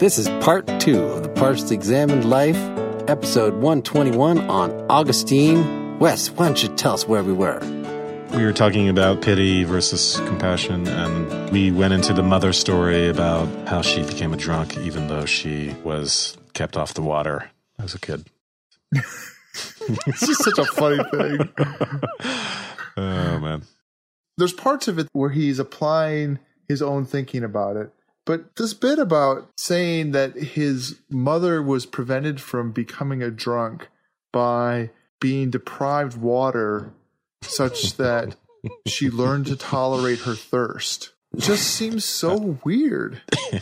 This is part 2 of the Parched Examined Life, episode 121 on Augustine. Wes, why don't you tell us where we were? We were talking about pity versus compassion, and we went into the mother story about how she became a drunk even though she was kept off the water as a kid. It's just such a funny thing. Oh, man. There's parts of it where he's applying his own thinking about it. But this bit about saying that his mother was prevented from becoming a drunk by being deprived water such that she learned to tolerate her thirst just seems so weird.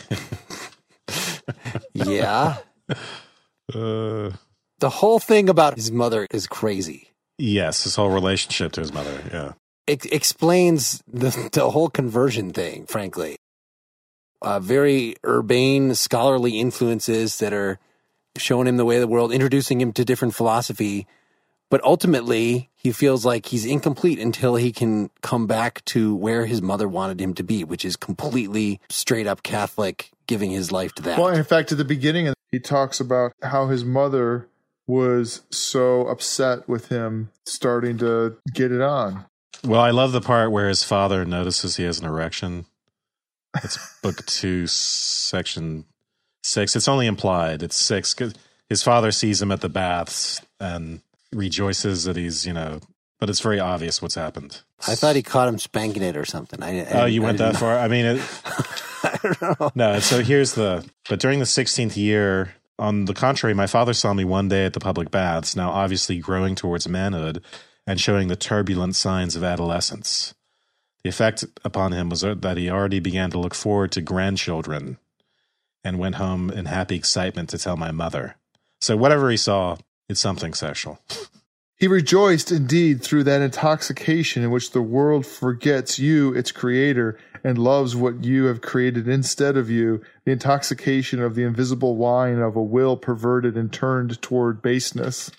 Yeah. The whole thing about his mother is crazy. Yes, his whole relationship to his mother, yeah. It explains the whole conversion thing, frankly. Very urbane, scholarly influences that are showing him the way of the world, introducing him to different philosophy. But ultimately, he feels like he's incomplete until he can come back to where his mother wanted him to be, which is completely straight up Catholic, giving his life to that. Well, in fact, at the beginning, he talks about how his mother was so upset with him starting to get it on. Well, I love the part where his father notices he has an erection. It's book 2, section 6. It's only implied. It's 6. 'Cause his father sees him at the baths and rejoices that he's, but it's very obvious what's happened. I thought he caught him spanking it or something. You went that far? I mean, I don't know. No, so but during the 16th year, on the contrary, my father saw me one day at the public baths, now obviously growing towards manhood and showing the turbulent signs of adolescence. The effect upon him was that he already began to look forward to grandchildren and went home in happy excitement to tell my mother. So whatever he saw, it's something sexual. He rejoiced indeed through that intoxication in which the world forgets you, its creator, and loves what you have created instead of you, the intoxication of the invisible wine of a will perverted and turned toward baseness.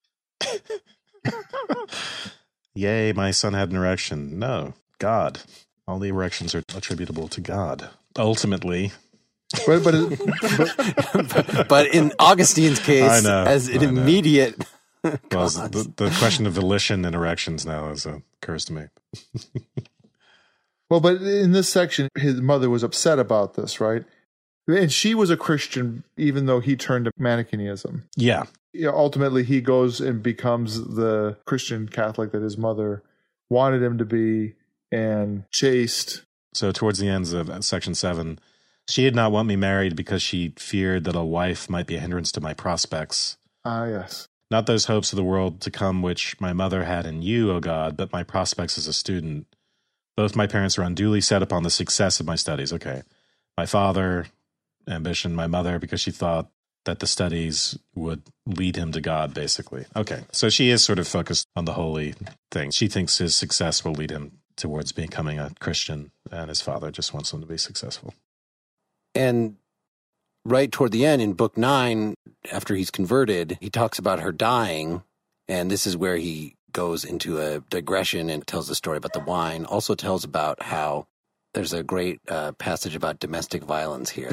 Yay, my son had an erection. No, God. All the erections are attributable to God. Ultimately. But in Augustine's case, as an immediate... Well, the question of volition and erections now occurs to me. Well, but in this section, his mother was upset about this, right? And she was a Christian, even though he turned to Manichaeism. Yeah. Ultimately, he goes and becomes the Christian Catholic that his mother wanted him to be and chaste. So towards the ends of section 7, she did not want me married because she feared that a wife might be a hindrance to my prospects. Ah, yes. Not those hopes of the world to come which my mother had in you, O God, but my prospects as a student. Both my parents were unduly set upon the success of my studies. Okay. My father, ambition, my mother, because she thought that the studies would lead him to God, basically. Okay. So she is sort of focused on the holy thing. She thinks his success will lead him towards becoming a Christian, and his father just wants him to be successful. And right toward the end, in book 9, after he's converted, he talks about her dying, and this is where he goes into a digression and tells the story about the wine. Also tells about how there's a great passage about domestic violence here.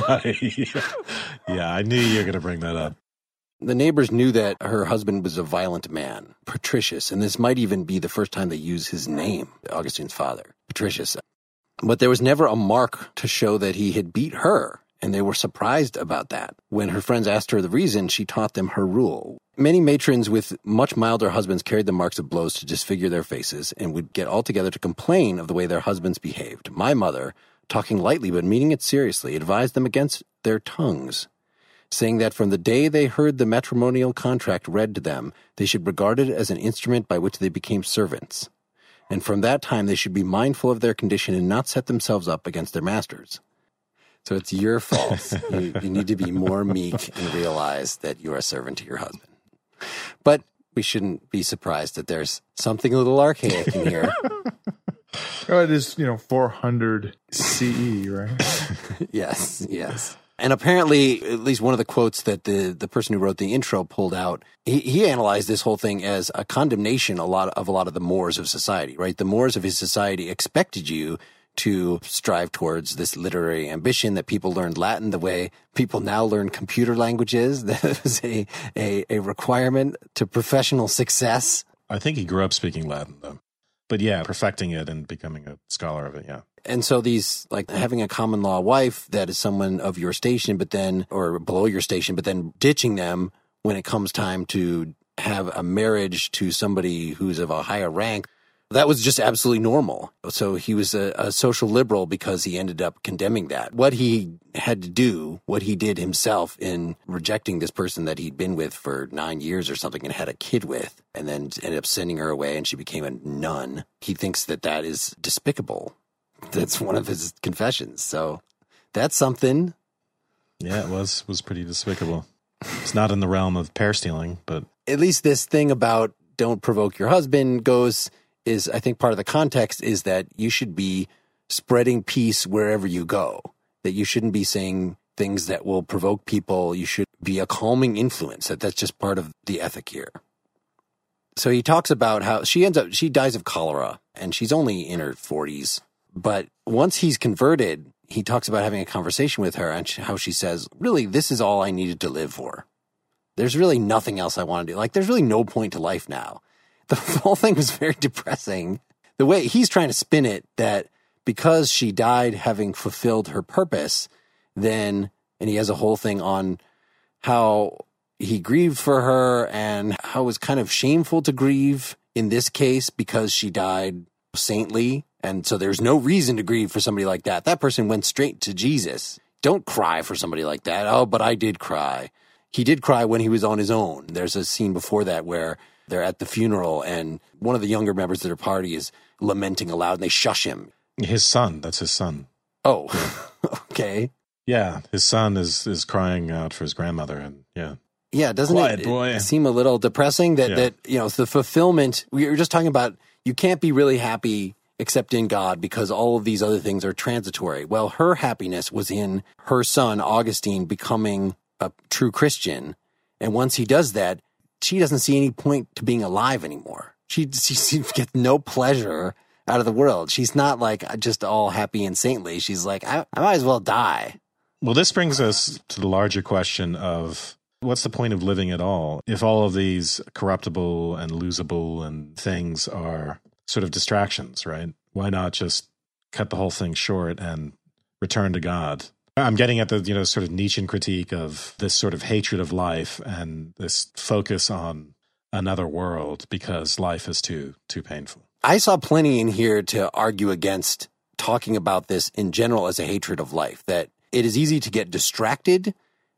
Yeah, I knew you were going to bring that up. The neighbors knew that her husband was a violent man, Patricius, and this might even be the first time they use his name, Augustine's father, Patricius. But there was never a mark to show that he had beat her, and they were surprised about that. When her friends asked her the reason, she taught them her rule. Many matrons with much milder husbands carried the marks of blows to disfigure their faces and would get all together to complain of the way their husbands behaved. My mother, talking lightly but meaning it seriously, advised them against their tongues, saying that from the day they heard the matrimonial contract read to them, they should regard it as an instrument by which they became servants. And from that time they should be mindful of their condition and not set themselves up against their masters. So it's your fault. You need to be more meek and realize that you are a servant to your husband. But we shouldn't be surprised that there's something a little archaic in here. Oh, it is, 400 CE, right? Yes. And apparently, at least one of the quotes that the person who wrote the intro pulled out, he analyzed this whole thing as a condemnation of a lot of the mores of society, right? The mores of his society expected you to strive towards this literary ambition, that people learned Latin the way people now learn computer languages. That was a requirement to professional success. I think he grew up speaking Latin, though. But yeah, perfecting it and becoming a scholar of it, yeah. And so these, like having a common law wife that is someone of your station, but then, or below your station, but then ditching them when it comes time to have a marriage to somebody who's of a higher rank, that was just absolutely normal. So he was a social liberal because he ended up condemning that. What he had to do, what he did himself in rejecting this person that he'd been with for 9 years or something and had a kid with, and then ended up sending her away and she became a nun. He thinks that that is despicable. That's one of his confessions. So that's something. Yeah, it was pretty despicable. It's not in the realm of pear stealing, but at least this thing about don't provoke your husband is, I think part of the context is that you should be spreading peace wherever you go, that you shouldn't be saying things that will provoke people. You should be a calming influence. That's just part of the ethic here. So he talks about how she dies of cholera and she's only in her 40s. But once he's converted, he talks about having a conversation with her and how she says, really, this is all I needed to live for. There's really nothing else I want to do. Like, there's really no point to life now. The whole thing was very depressing. The way he's trying to spin it, that because she died having fulfilled her purpose, and he has a whole thing on how he grieved for her and how it was kind of shameful to grieve in this case because she died saintly. And so there's no reason to grieve for somebody like that. That person went straight to Jesus. Don't cry for somebody like that. Oh, but I did cry. He did cry when he was on his own. There's a scene before that where they're at the funeral and one of the younger members of their party is lamenting aloud and they shush him. His son, that's his son. Oh, okay. Yeah, his son is crying out for his grandmother, and yeah. Yeah, doesn't it seem a little depressing that the fulfillment, we were just talking about, you can't be really happy except in God because all of these other things are transitory. Well, her happiness was in her son, Augustine, becoming a true Christian. And once he does that, she doesn't see any point to being alive anymore. She gets no pleasure out of the world. She's not like just all happy and saintly. She's like, I might as well die. Well, this brings us to the larger question of what's the point of living at all if all of these corruptible and losable and things are sort of distractions, right? Why not just cut the whole thing short and return to God? I'm getting at the, sort of Nietzschean critique of this sort of hatred of life and this focus on another world because life is too painful. I saw plenty in here to argue against talking about this in general as a hatred of life, that it is easy to get distracted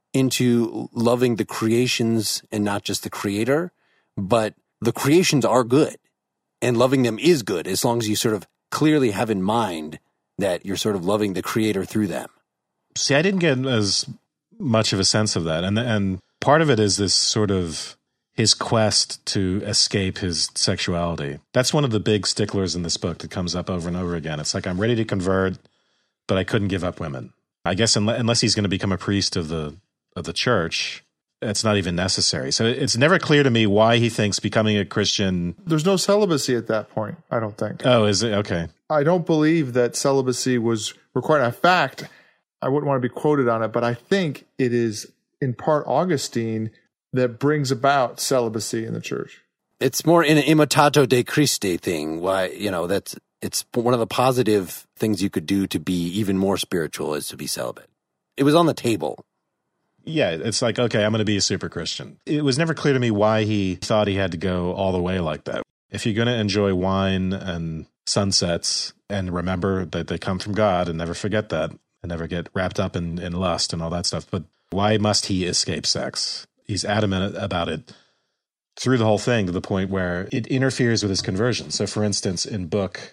into loving the creations and not just the creator, but the creations are good and loving them is good as long as you sort of clearly have in mind that you're sort of loving the creator through them. See, I didn't get as much of a sense of that. And part of it is this sort of his quest to escape his sexuality. That's one of the big sticklers in this book that comes up over and over again. It's like, I'm ready to convert, but I couldn't give up women. I guess unless he's going to become a priest of the church, it's not even necessary. So it's never clear to me why he thinks becoming a Christian... There's no celibacy at that point, I don't think. Oh, is it? Okay. I don't believe that celibacy was required. In fact, I wouldn't want to be quoted on it, but I think it is in part Augustine that brings about celibacy in the church. It's more an imitato de Christi thing. Why, it's one of the positive things you could do to be even more spiritual is to be celibate. It was on the table. Yeah, it's like, okay, I'm going to be a super Christian. It was never clear to me why he thought he had to go all the way like that. If you're going to enjoy wine and sunsets and remember that they come from God and never forget that and never get wrapped up in lust and all that stuff, but why must he escape sex? He's adamant about it through the whole thing to the point where it interferes with his conversion. So, for instance, in book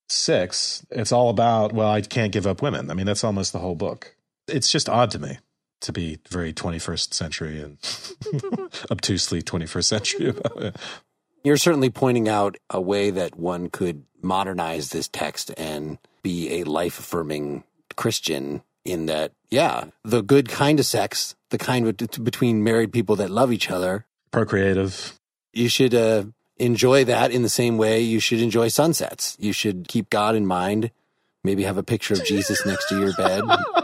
6, it's all about, well, I can't give up women. I mean, that's almost the whole book. It's just odd to me to be very 21st century and obtusely 21st century about it. You're certainly pointing out a way that one could modernize this text and be a life-affirming Christian in that, yeah, the good kind of sex, the kind between married people that love each other. Procreative. You should enjoy that in the same way you should enjoy sunsets. You should keep God in mind Maybe have a picture of Jesus next to your bed.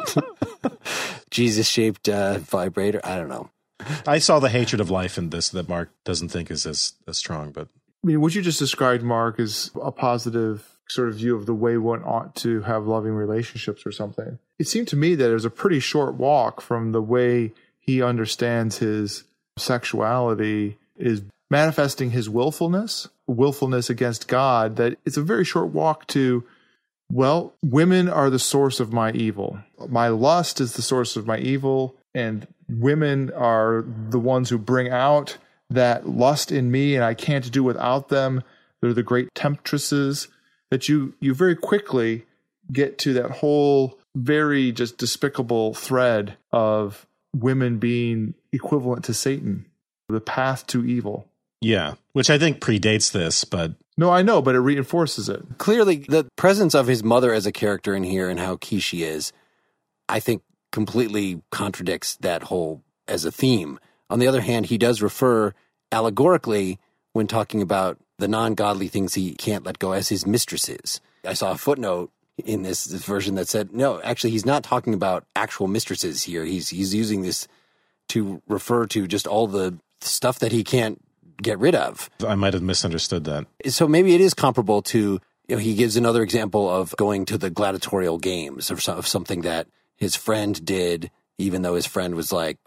Jesus-shaped vibrator. I don't know. I saw the hatred of life in this that Mark doesn't think is as strong, but I mean, what you just described, Mark, is a positive sort of view of the way one ought to have loving relationships or something. It seemed to me that it was a pretty short walk from the way he understands his sexuality is manifesting his willfulness against God, that it's a very short walk to, well, women are the source of my evil. My lust is the source of my evil, and women are the ones who bring out that lust in me, and I can't do without them. They're the great temptresses. That you very quickly get to that whole very just despicable thread of women being equivalent to Satan, the path to evil. yeah, which I think predates this, but No, I know, but it reinforces it. Clearly, the presence of his mother as a character in here and how key she is, I think completely contradicts that whole as a theme. On the other hand, he does refer allegorically when talking about the non-godly things he can't let go as his mistresses. I saw a footnote in this version that said, no, actually, he's not talking about actual mistresses here. He's using this to refer to just all the stuff that he can't get rid of. I might have misunderstood that. So maybe it is comparable to, he gives another example of going to the gladiatorial games of something that his friend did, even though his friend was like,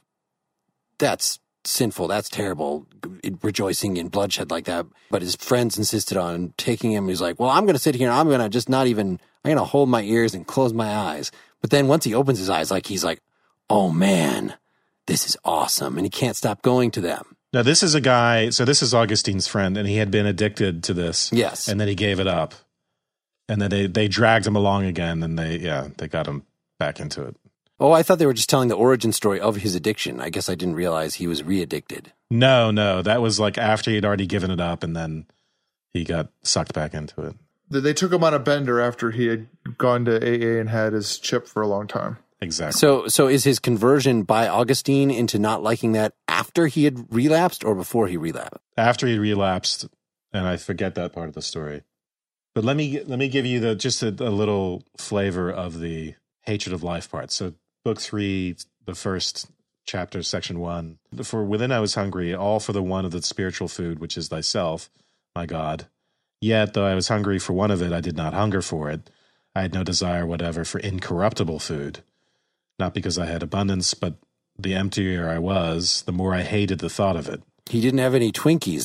that's sinful, that's terrible, rejoicing in bloodshed like that. But his friends insisted on taking him. He's like, well, I'm going to sit here and I'm going to just I'm going to hold my ears and close my eyes. But then once he opens his eyes, he's like, oh man, this is awesome. And he can't stop going to them. Now, this is a guy, so this is Augustine's friend, and he had been addicted to this. Yes. And then he gave it up. And then they dragged him along again, and they got him back into it. Oh, I thought they were just telling the origin story of his addiction. I guess I didn't realize he was re-addicted. No, that was like after he'd already given it up, and then he got sucked back into it. They took him on a bender after he had gone to AA and had his chip for a long time. Exactly. So is his conversion by Augustine into not liking that after he had relapsed or before he relapsed? After he relapsed, and I forget that part of the story. But let me give you just a little flavor of the hatred of life part. So book 3, the first chapter, section 1. For within I was hungry, all for the one of the spiritual food, which is thyself, my God. Yet, though I was hungry for one of it, I did not hunger for it. I had no desire whatever for incorruptible food. Not because I had abundance, but the emptier I was, the more I hated the thought of it. He didn't have any Twinkies.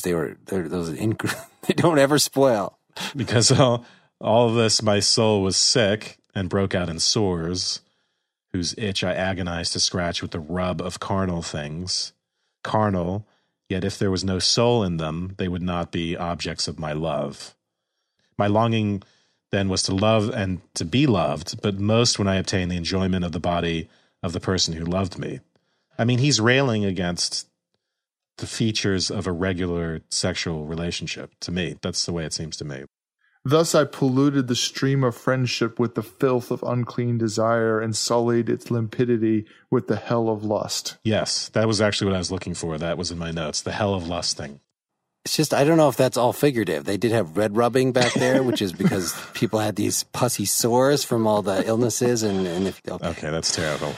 They don't ever spoil. Because all of this, my soul was sick and broke out in sores, whose itch I agonized to scratch with the rub of carnal things. Carnal, yet if there was no soul in them, they would not be objects of my love. My longing then was to love and to be loved, but most when I obtained the enjoyment of the body of the person who loved me. I mean, he's railing against the features of a regular sexual relationship, to me. That's the way it seems to me. Thus I polluted the stream of friendship with the filth of unclean desire and sullied its limpidity with the hell of lust. Yes, that was actually what I was looking for. That was in my notes, the hell of lusting. It's just, I don't know if that's all figurative. They did have red rubbing back there, which is because people had these pussy sores from all the illnesses. Okay, that's terrible.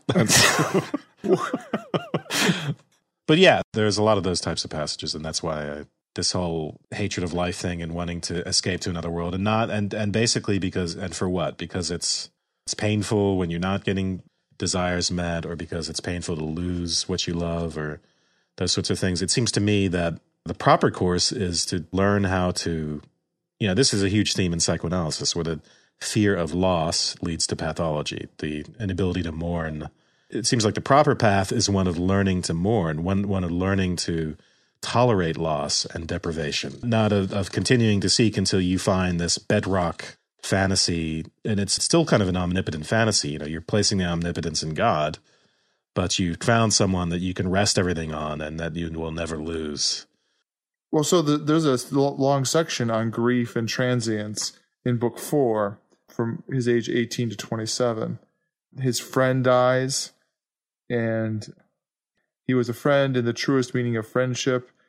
But yeah, there's a lot of those types of passages, and that's why this whole hatred of life thing and wanting to escape to another world, and basically because it's painful when you're not getting desires met, or because it's painful to lose what you love, or those sorts of things. It seems to me that the proper course is to learn how to, this is a huge theme in psychoanalysis, where the fear of loss leads to pathology, the inability to mourn. It seems like the proper path is one of learning to mourn, one of learning to tolerate loss and deprivation, not of continuing to seek until you find this bedrock fantasy. And it's still kind of an omnipotent fantasy. You're placing the omnipotence in God, but you found someone that you can rest everything on and that you will never lose. Well, so there's a long section on grief and transience in book 4 from his age 18 to 27. His friend dies, and he was a friend in the truest meaning of friendship.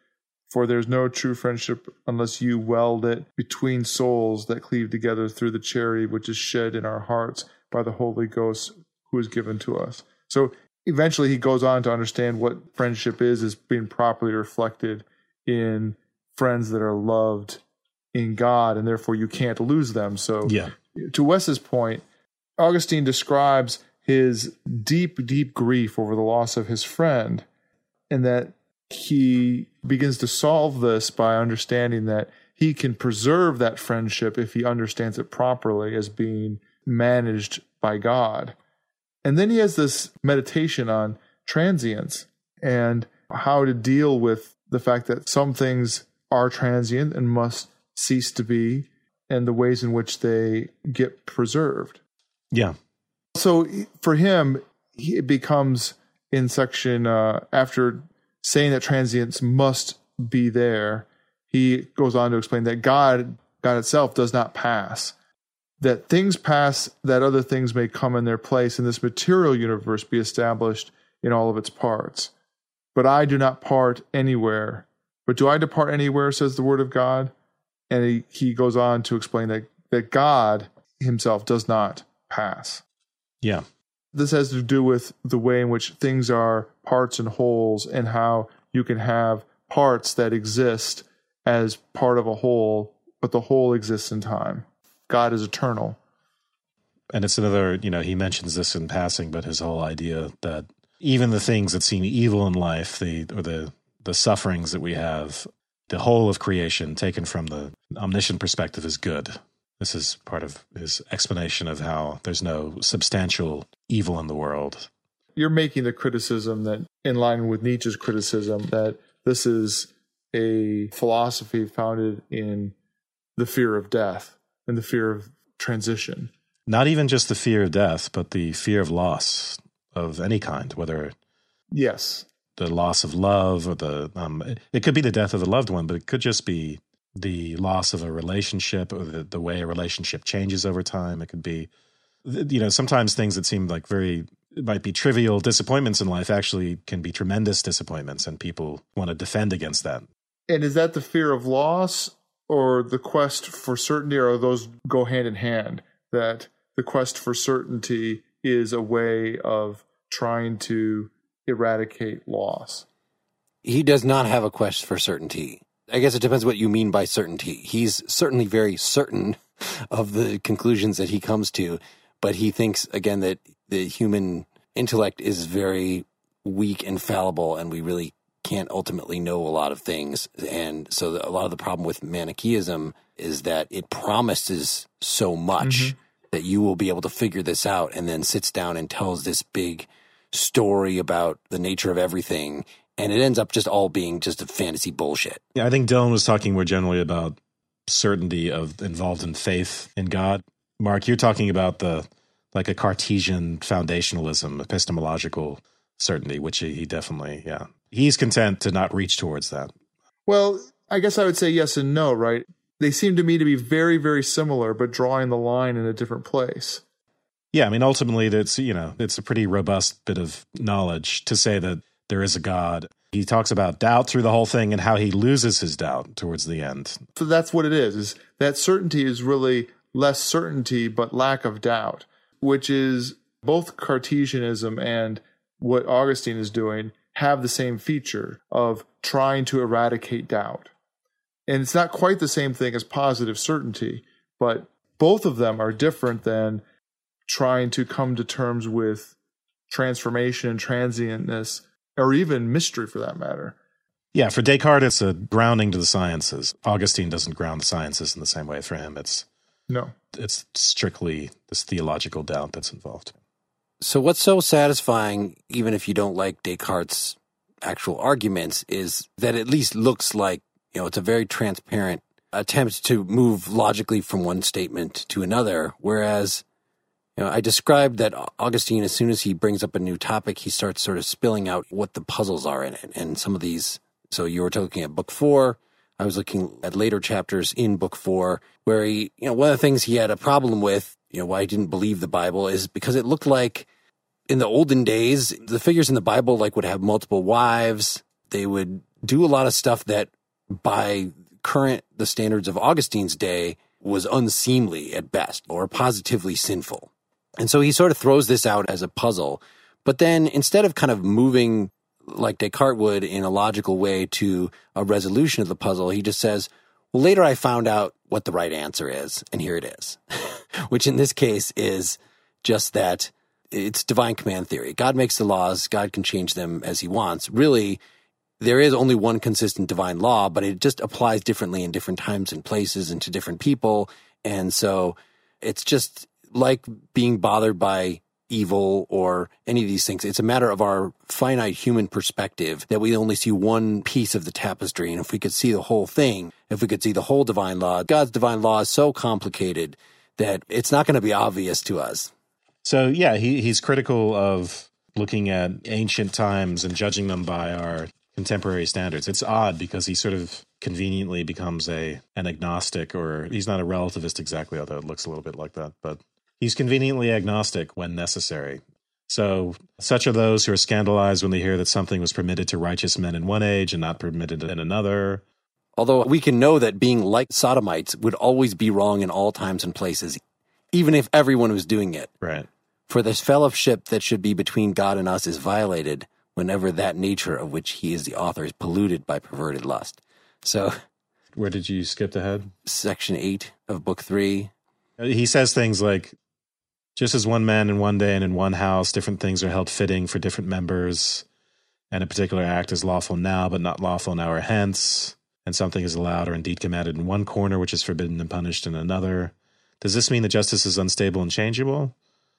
For there's no true friendship unless you weld it between souls that cleave together through the charity which is shed in our hearts by the Holy Ghost who is given to us. So eventually he goes on to understand what friendship is being properly reflected in friends that are loved in God, and therefore you can't lose them. So to Wes's point, Augustine describes his deep, deep grief over the loss of his friend, and that he begins to solve this by understanding that he can preserve that friendship if he understands it properly as being managed by God. And then he has this meditation on transience and how to deal with the fact that some things are transient and must cease to be, and the ways in which they get preserved. Yeah. So for him, it becomes in section, after saying that transience must be there, he goes on to explain that God itself does not pass, that things pass, that other things may come in their place, and this material universe be established in all of its parts. But I do not part anywhere. But do I depart anywhere, says the word of God? And he goes on to explain that God himself does not pass. Yeah. This has to do with the way in which things are parts and wholes, and how you can have parts that exist as part of a whole, but the whole exists in time. God is eternal. And it's another, he mentions this in passing, but his whole idea that even the things that seem evil in life, the sufferings that we have, the whole of creation taken from the omniscient perspective is good. This is part of his explanation of how there's no substantial evil in the world. You're making the criticism that, in line with Nietzsche's criticism, that this is a philosophy founded in the fear of death and the fear of transition. Not even just the fear of death, but the fear of loss of any kind, whether yes, the loss of love or it could be the death of a loved one, but it could just be the loss of a relationship, or the way a relationship changes over time. It could be, sometimes things that seem like it might be trivial disappointments in life actually can be tremendous disappointments, and people want to defend against that. And is that the fear of loss or the quest for certainty, or those go hand in hand? That the quest for certainty is a way of trying to eradicate loss? He does not have a quest for certainty. I guess it depends what you mean by certainty. He's certainly very certain of the conclusions that he comes to, but he thinks, again, that the human intellect is very weak and fallible, and we really can't ultimately know a lot of things. And so a lot of the problem with Manichaeism is that it promises so much that you will be able to figure this out, and then sits down and tells this big story about the nature of everything. And it ends up just all being just a fantasy bullshit. Yeah, I think Dylan was talking more generally about certainty involved in faith in God. Mark, you're talking about a Cartesian foundationalism, epistemological certainty, which he definitely, he's content to not reach towards that. Well, I guess I would say yes and no, right? They seem to me to be very, very similar, but drawing the line in a different place. Yeah, I mean, ultimately, it's a pretty robust bit of knowledge to say that there is a God. He talks about doubt through the whole thing and how he loses his doubt towards the end. So that's what it is that certainty is really less certainty, but lack of doubt, which is both Cartesianism and what Augustine is doing have the same feature of trying to eradicate doubt. And it's not quite the same thing as positive certainty, but both of them are different than trying to come to terms with transformation and transientness, or even mystery for that matter. Yeah, for Descartes, it's a grounding to the sciences. Augustine doesn't ground the sciences in the same way. For him, it's strictly this theological doubt that's involved. So what's so satisfying, even if you don't like Descartes' actual arguments, is that it at least looks like, it's a very transparent attempt to move logically from one statement to another, whereas I described that Augustine, as soon as he brings up a new topic, he starts sort of spilling out what the puzzles are in it. And some of these, so you were looking at Book 4, I was looking at later chapters in Book 4, where he, one of the things he had a problem with, why he didn't believe the Bible, is because it looked like in the olden days, the figures in the Bible would have multiple wives. They would do a lot of stuff that by the standards of Augustine's day, was unseemly at best or positively sinful. And so he sort of throws this out as a puzzle. But then instead of kind of moving like Descartes would in a logical way to a resolution of the puzzle, he just says, well, later I found out what the right answer is, and here it is. Which in this case is just that it's divine command theory. God makes the laws, God can change them as he wants. Really, there is only one consistent divine law, but it just applies differently in different times and places and to different people. And so it's just like being bothered by evil or any of these things. It's a matter of our finite human perspective that we only see one piece of the tapestry. And if we could see the whole thing, if we could see the whole divine law, God's divine law is so complicated that it's not going to be obvious to us. So, yeah, he's critical of looking at ancient times and judging them by our contemporary standards. It's odd because he sort of conveniently becomes an agnostic, or he's not a relativist exactly, although it looks a little bit like that, but he's conveniently agnostic when necessary. So, such are those who are scandalized when they hear that something was permitted to righteous men in one age and not permitted in another. Although we can know that being like sodomites would always be wrong in all times and places, even if everyone was doing it. Right. For this fellowship that should be between God and us is violated whenever that nature of which he is the author is polluted by perverted lust. So, where did you skip ahead? Section 8 of Book 3. He says things like, just as one man in one day and in one house, different things are held fitting for different members, and a particular act is lawful now, but not lawful an hour hence, and something is allowed or indeed commanded in one corner, which is forbidden and punished in another. Does this mean that justice is unstable and changeable?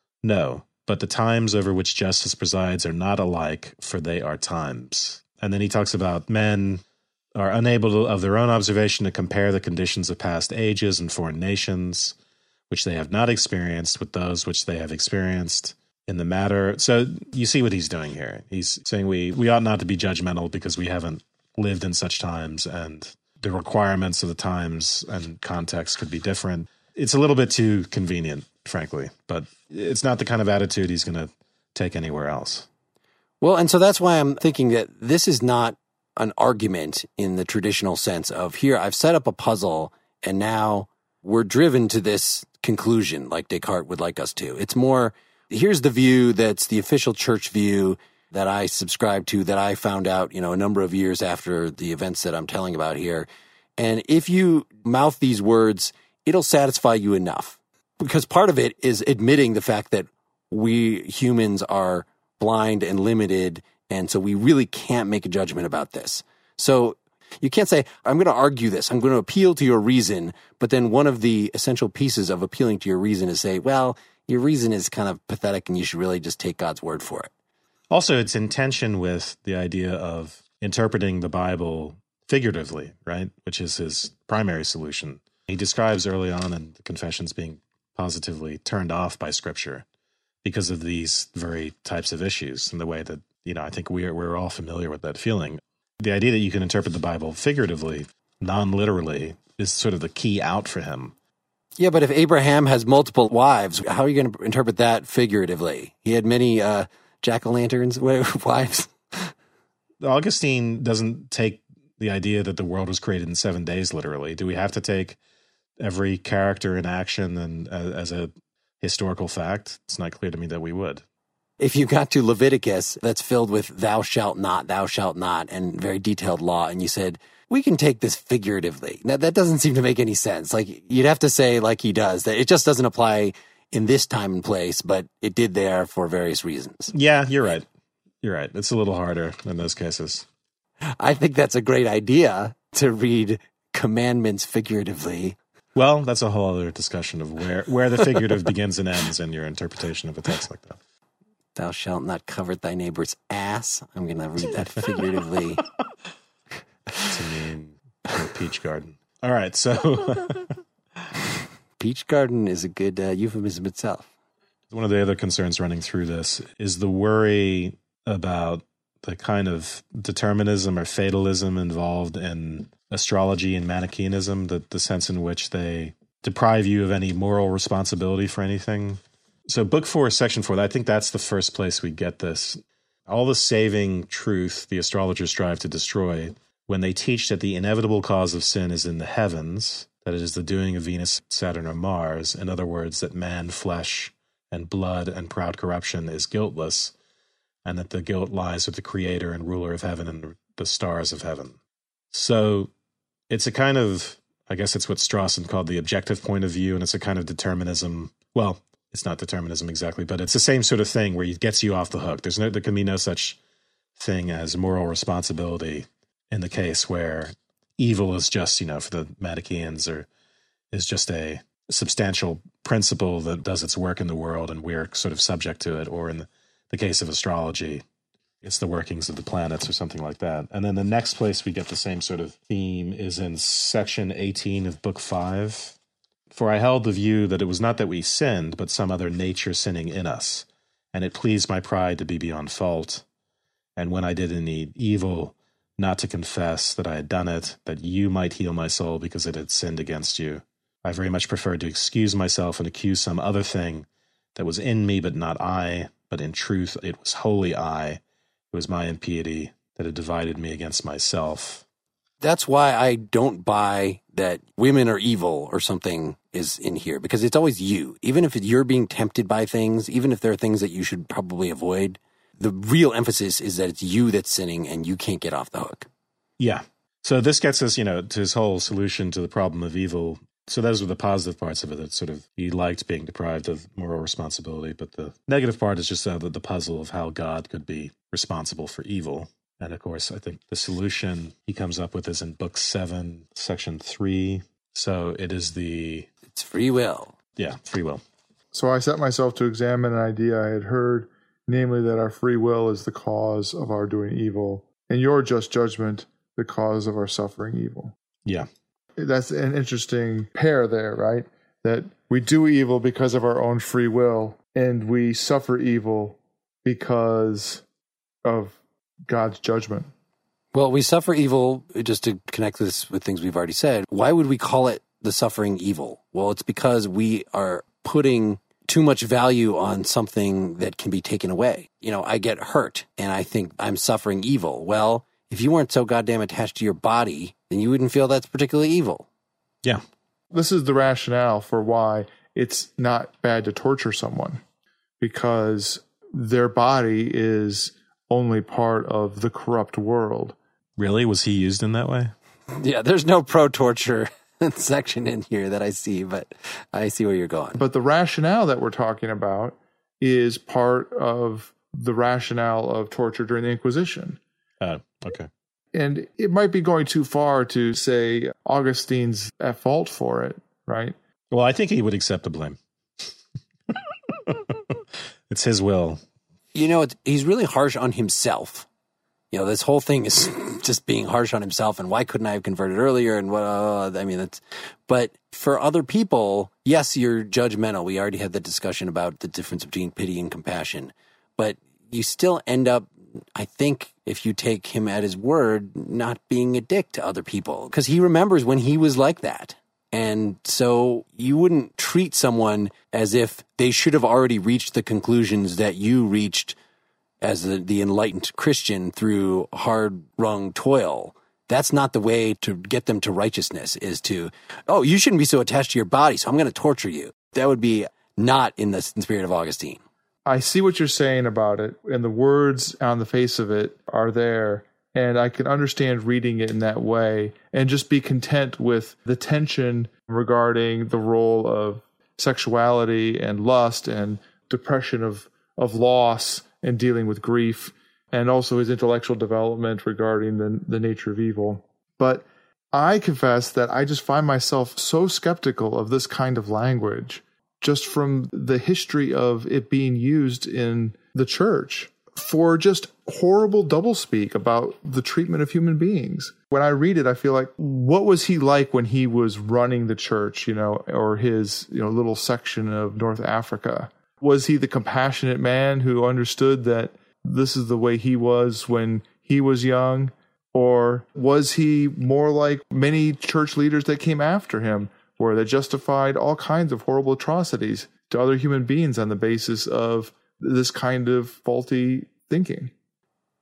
No, but the times over which justice presides are not alike, for they are times. And then he talks about men are unable to, of their own observation to compare the conditions of past ages and foreign nations, which they have not experienced, with those which they have experienced in the matter. So you see what he's doing here. He's saying we ought not to be judgmental because we haven't lived in such times, and the requirements of the times and context could be different. It's a little bit too convenient, frankly, but it's not the kind of attitude he's going to take anywhere else. Well, and so that's why I'm thinking that this is not an argument in the traditional sense of, here, I've set up a puzzle, and now we're driven to this conclusion like Descartes would like us to. It's more, here's the view that's the official church view that I subscribe to, that I found out, a number of years after the events that I'm telling about here. And if you mouth these words, it'll satisfy you enough. Because part of it is admitting the fact that we humans are blind and limited, and so we really can't make a judgment about this. So you can't say, I'm going to argue this, I'm going to appeal to your reason, but then one of the essential pieces of appealing to your reason is say, well, your reason is kind of pathetic and you should really just take God's word for it. Also, it's in tension with the idea of interpreting the Bible figuratively, right? Which is his primary solution. He describes early on in the Confessions being positively turned off by Scripture because of these very types of issues, and the way that, I think we're all familiar with that feeling. The idea that you can interpret the Bible figuratively, non-literally, is sort of the key out for him. Yeah, but if Abraham has multiple wives, how are you going to interpret that figuratively? He had many jack-o'-lanterns wives. Augustine doesn't take the idea that the world was created in 7 days literally. Do we have to take every character in action and as a historical fact? It's not clear to me that we would. If you got to Leviticus, that's filled with thou shalt not, and very detailed law, and you said, we can take this figuratively. Now, that doesn't seem to make any sense. Like, you'd have to say, like he does, that it just doesn't apply in this time and place, but it did there for various reasons. Yeah, you're right. You're right. It's a little harder in those cases. I think that's a great idea, to read commandments figuratively. Well, that's a whole other discussion of where the figurative begins and ends in your interpretation of a text like that. Thou shalt not covet thy neighbor's ass. I'm going to read that figuratively. To mean peach garden. All right, so... Peach garden is a good euphemism itself. One of the other concerns running through this is the worry about the kind of determinism or fatalism involved in astrology and Manichaeism, the sense in which they deprive you of any moral responsibility for anything. So Book 4, Section 4, I think that's the first place we get this. All the saving truth the astrologers strive to destroy when they teach that the inevitable cause of sin is in the heavens, that it is the doing of Venus, Saturn, or Mars, in other words, that man, flesh, and blood, and proud corruption is guiltless, and that the guilt lies with the creator and ruler of heaven and the stars of heaven. So it's a kind of, I guess it's what Strawson called the objective point of view, and it's a kind of determinism. Well, it's not determinism exactly, but it's the same sort of thing where it gets you off the hook. There can be no such thing as moral responsibility in the case where evil is just, for the Manichaeans, is just a substantial principle that does its work in the world and we're sort of subject to it, or in the case of astrology, it's the workings of the planets or something like that. And then the next place we get the same sort of theme is in section 18 of book 5. For I held the view that it was not that we sinned, but some other nature sinning in us, and it pleased my pride to be beyond fault. And when I did any evil, not to confess that I had done it, that you might heal my soul because it had sinned against you. I very much preferred to excuse myself and accuse some other thing that was in me, but not I, but in truth it was wholly I. It was my impiety that had divided me against myself. That's why I don't buy that women are evil or something is in here, because it's always you. Even if you're being tempted by things, even if there are things that you should probably avoid, the real emphasis is that it's you that's sinning and you can't get off the hook. Yeah. So this gets us, to his whole solution to the problem of evil. So those were the positive parts of it, that sort of he liked being deprived of moral responsibility. But the negative part is just the puzzle of how God could be responsible for evil. And of course, I think the solution he comes up with is in book 7, section 3. So it's free will. Yeah, free will. So I set myself to examine an idea I had heard, namely that our free will is the cause of our doing evil, and your just judgment the cause of our suffering evil. Yeah. That's an interesting pair there, right? That we do evil because of our own free will, and we suffer evil because of God's judgment. Well, we suffer evil, just to connect this with things we've already said. Why would we call it the suffering evil? Well, it's because we are putting too much value on something that can be taken away. I get hurt and I think I'm suffering evil. Well, if you weren't so goddamn attached to your body, then you wouldn't feel that's particularly evil. Yeah. This is the rationale for why it's not bad to torture someone, because their body is only part of the corrupt world. Really? Was he used in that way? Yeah, there's no pro-torture section in here that I see, but I see where you're going. But the rationale that we're talking about is part of the rationale of torture during the Inquisition. Okay. And it might be going too far to say Augustine's at fault for it, right? Well, I think he would accept the blame. It's his will. He's really harsh on himself. This whole thing is just being harsh on himself, and why couldn't I have converted earlier? And but for other people, yes, you're judgmental. We already had the discussion about the difference between pity and compassion, but you still end up, I think, if you take him at his word, not being a dick to other people, because he remembers when he was like that. And so you wouldn't treat someone as if they should have already reached the conclusions that you reached as the enlightened Christian through hard-wrung toil. That's not the way to get them to righteousness, is to, you shouldn't be so attached to your body, so I'm going to torture you. That would be not in the spirit of Augustine. I see what you're saying about it, and the words on the face of it are there, and I can understand reading it in that way and just be content with the tension regarding the role of sexuality and lust and depression of loss and dealing with grief, and also his intellectual development regarding the nature of evil. But I confess that I just find myself so skeptical of this kind of language, just from the history of it being used in the church for just horrible doublespeak about the treatment of human beings. When I read it, I feel like, what was he like when he was running the church, or his, little section of North Africa? Was he the compassionate man who understood that this is the way he was when he was young? Or was he more like many church leaders that came after him, where they justified all kinds of horrible atrocities to other human beings on the basis of this kind of faulty thinking?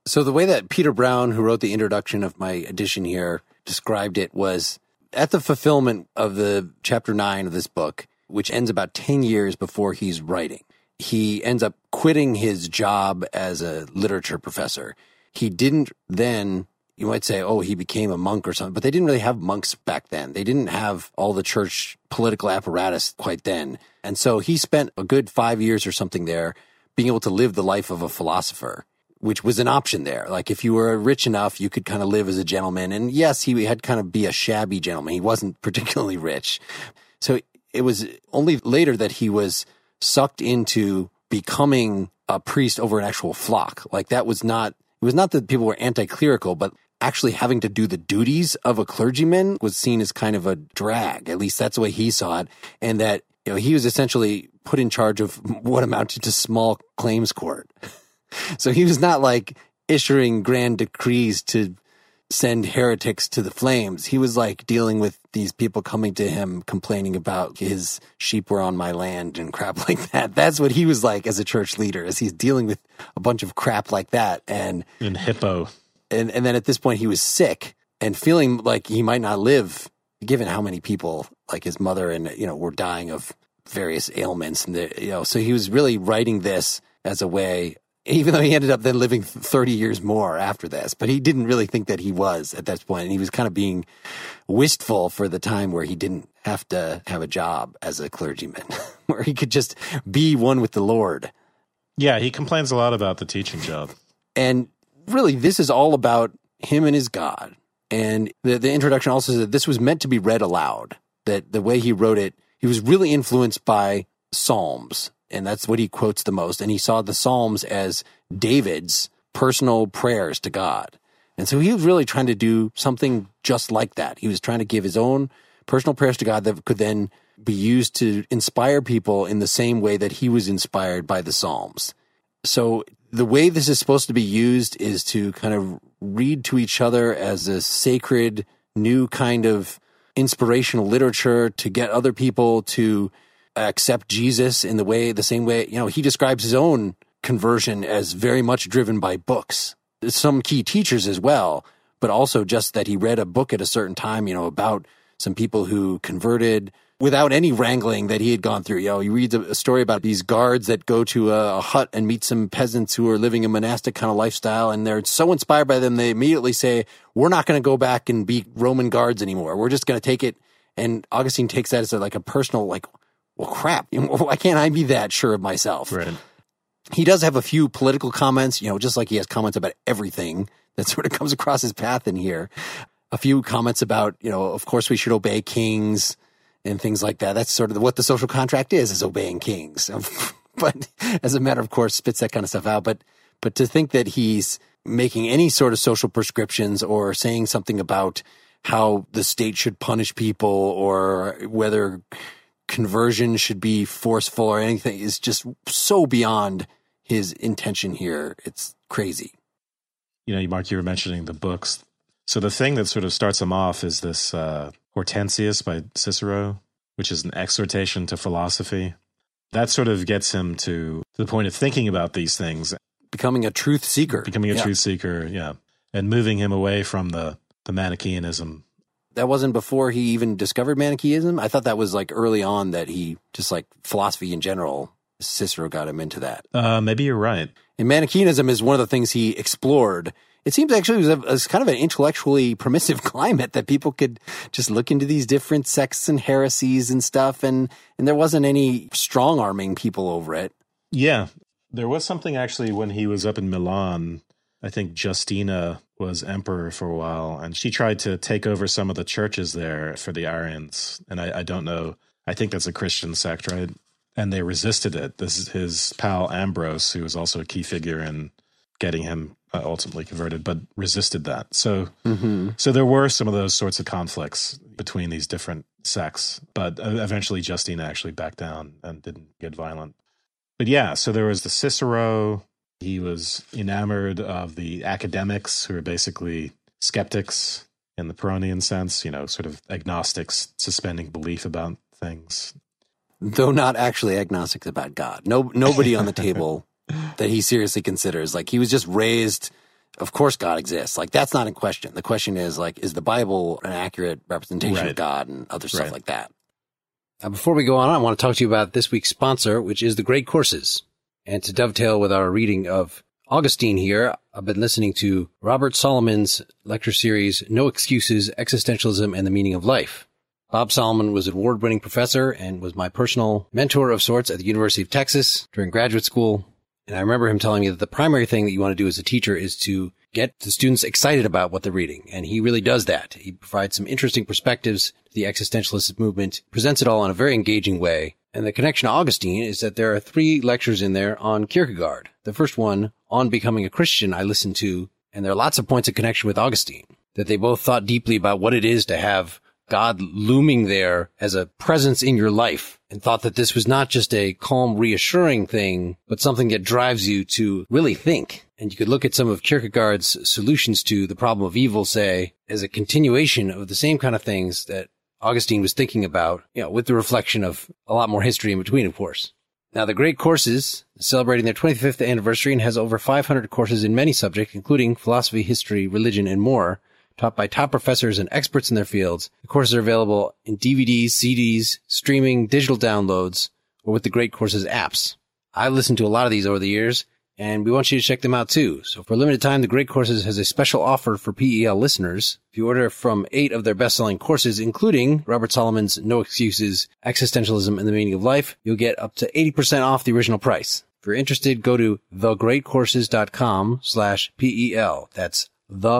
So the way that Peter Brown, who wrote the introduction of my edition here, described it was at the fulfillment of the chapter 9 of this book, which ends about 10 years before he's writing. He ends up quitting his job as a literature professor. He didn't then, you might say, oh, he became a monk or something, but they didn't really have monks back then. They didn't have all the church political apparatus quite then. And so he spent a good 5 years or something there being able to live the life of a philosopher, which was an option there. Like if you were rich enough, you could kind of live as a gentleman. And yes, he had kind of be a shabby gentleman. He wasn't particularly rich. So it was only later that he was sucked into becoming a priest over an actual flock. Like that was not, it was not that people were anti-clerical, but actually having to do the duties of a clergyman was seen as kind of a drag. At least that's the way he saw it. And that, you know, he was essentially put in charge of what amounted to small claims court. So he was not like issuing grand decrees to send heretics to the flames. He was like dealing with these people coming to him complaining about his sheep were on my land and crap like that. That's what he was like as a church leader, as he's dealing with a bunch of crap like that. And Hippo. And then at this point he was sick and feeling like he might not live, given how many people like his mother and, you know, were dying of various ailments. And, you know, so he was really writing this as a way, even though he ended up then living 30 years more after this, but he didn't really think that he was at that point. And he was kind of being wistful for the time where he didn't have to have a job as a clergyman, where he could just be one with the Lord. Yeah, he complains a lot about the teaching job. And really, this is all about him and his God. And the introduction also said this was meant to be read aloud, that the way he wrote it, he was really influenced by Psalms. And that's what he quotes the most. And he saw the Psalms as David's personal prayers to God. And so he was really trying to do something just like that. He was trying to give his own personal prayers to God that could then be used to inspire people in the same way that he was inspired by the Psalms. So the way this is supposed to be used is to kind of read to each other as a sacred, new kind of inspirational literature to get other people to accept Jesus in the same way, you know, he describes his own conversion as very much driven by books. Some key teachers as well, but also just that he read a book at a certain time, you know, about some people who converted without any wrangling that he had gone through. You know, he reads a story about these guards that go to a hut and meet some peasants who are living a monastic kind of lifestyle, and they're so inspired by them, they immediately say, we're not going to go back and be Roman guards anymore. We're just going to take it. And Augustine takes that as like a personal, like, well, crap, you know, why can't I be that sure of myself? Right. He does have a few political comments, you know, just like he has comments about everything that sort of comes across his path in here. A few comments about, you know, of course we should obey kings and things like that. That's sort of what the social contract is obeying kings. But as a matter of course, spits that kind of stuff out. But to think that he's making any sort of social prescriptions or saying something about how the state should punish people or whether conversion should be forceful or anything is just so beyond his intention here. It's crazy. You know, Mark, you were mentioning the books. So the thing that sort of starts him off is this Hortensius by Cicero, which is an exhortation to philosophy. That sort of gets him to the point of thinking about these things. Becoming a truth seeker. Truth seeker, yeah. And moving him away from the Manichaeanism. That wasn't before he even discovered Manichaeism? I thought that was like early on that he, just like philosophy in general, Cicero got him into that. Maybe you're right. And Manichaeism is one of the things he explored. It seems actually it was kind of an intellectually permissive climate that people could just look into these different sects and heresies and stuff, and there wasn't any strong-arming people over it. Yeah. There was something actually when he was up in Milan. I think Justina was emperor for a while, and she tried to take over some of the churches there for the Arians. And I don't know. I think that's a Christian sect, right? And they resisted it. This is his pal Ambrose, who was also a key figure in getting him ultimately converted, but resisted that. So, So there were some of those sorts of conflicts between these different sects, but eventually Justina actually backed down and didn't get violent. But yeah, so there was the Cicero. He was enamored of the academics, who are basically skeptics in the Pyrrhonian sense, you know, sort of agnostics, suspending belief about things. Though not actually agnostics about God. Nobody on the table that he seriously considers. Like, he was just raised of course God exists. Like, that's not in question. The question is, like, is the Bible an accurate representation of God and other stuff like that? Before we go on, I want to talk to you about this week's sponsor, which is The Great Courses. And to dovetail with our reading of Augustine here, I've been listening to Robert Solomon's lecture series, No Excuses, Existentialism and the Meaning of Life. Bob Solomon was an award-winning professor and was my personal mentor of sorts at the University of Texas during graduate school. And I remember him telling me that the primary thing that you want to do as a teacher is to get the students excited about what they're reading. And he really does that. He provides some interesting perspectives to the existentialist movement, presents it all in a very engaging way. And the connection to Augustine is that there are 3 lectures in there on Kierkegaard. The first one, on becoming a Christian, I listened to, and there are lots of points of connection with Augustine, that they both thought deeply about what it is to have God looming there as a presence in your life, and thought that this was not just a calm, reassuring thing, but something that drives you to really think. And you could look at some of Kierkegaard's solutions to the problem of evil, say, as a continuation of the same kind of things that Augustine was thinking about, with the reflection of a lot more history in between, of course. Now, The Great Courses is celebrating their 25th anniversary and has over 500 courses in many subjects, including philosophy, history, religion, and more, taught by top professors and experts in their fields. The courses are available in DVDs, CDs, streaming, digital downloads, or with the Great Courses apps. I've listened to a lot of these over the years, and we want you to check them out too. So for a limited time, the Great Courses has a special offer for PEL listeners. If you order from 8 of their best-selling courses, including Robert Solomon's No Excuses, Existentialism and the Meaning of Life, you'll get up to 80% off the original price. If you're interested, go to thegreatcourses.com/PEL. That's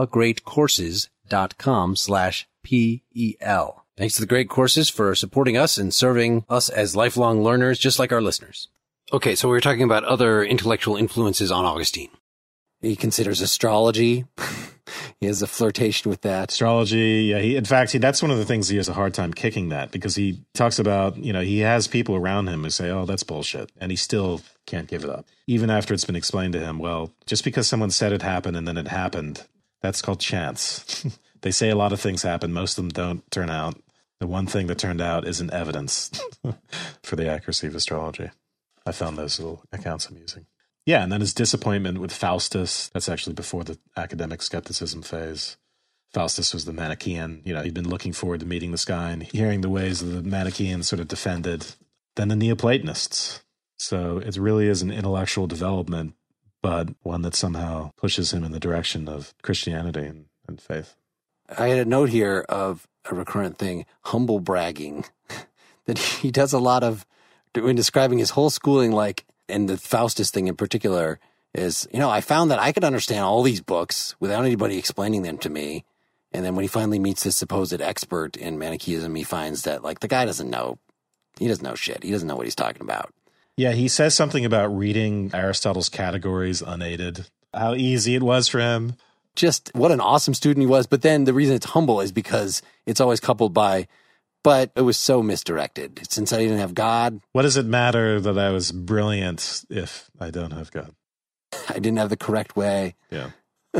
thegreatcourses.com/PEL. Thanks to The Great Courses for supporting us and serving us as lifelong learners, just like our listeners. Okay, so we were talking about other intellectual influences on Augustine. He considers astrology. He has a flirtation with that. Astrology, yeah. In fact, that's one of the things he has a hard time kicking that, because he talks about, he has people around him who say, oh, that's bullshit. And he still can't give it up. Even after it's been explained to him, well, just because someone said it happened and then it happened, that's called chance. They say a lot of things happen. Most of them don't turn out. The one thing that turned out isn't evidence for the accuracy of astrology. I found those little accounts amusing. Yeah, and then his disappointment with Faustus. That's actually before the academic skepticism phase. Faustus was the Manichaean. He'd been looking forward to meeting this guy and hearing the ways of the Manichaeans sort of defended. Then the Neoplatonists. So it really is an intellectual development, but one that somehow pushes him in the direction of Christianity and faith. I had a note here of a recurrent thing, humble bragging, that he does a lot of, when describing his whole schooling, and the Faustus thing in particular, is, I found that I could understand all these books without anybody explaining them to me. And then when he finally meets this supposed expert in Manichaeism, he finds that, the guy doesn't know. He doesn't know shit. He doesn't know what he's talking about. Yeah, he says something about reading Aristotle's categories unaided, how easy it was for him. Just what an awesome student he was. But then the reason it's humble is because it's always coupled by, but it was so misdirected. Since I didn't have God. What does it matter that I was brilliant if I don't have God? I didn't have the correct way. Yeah.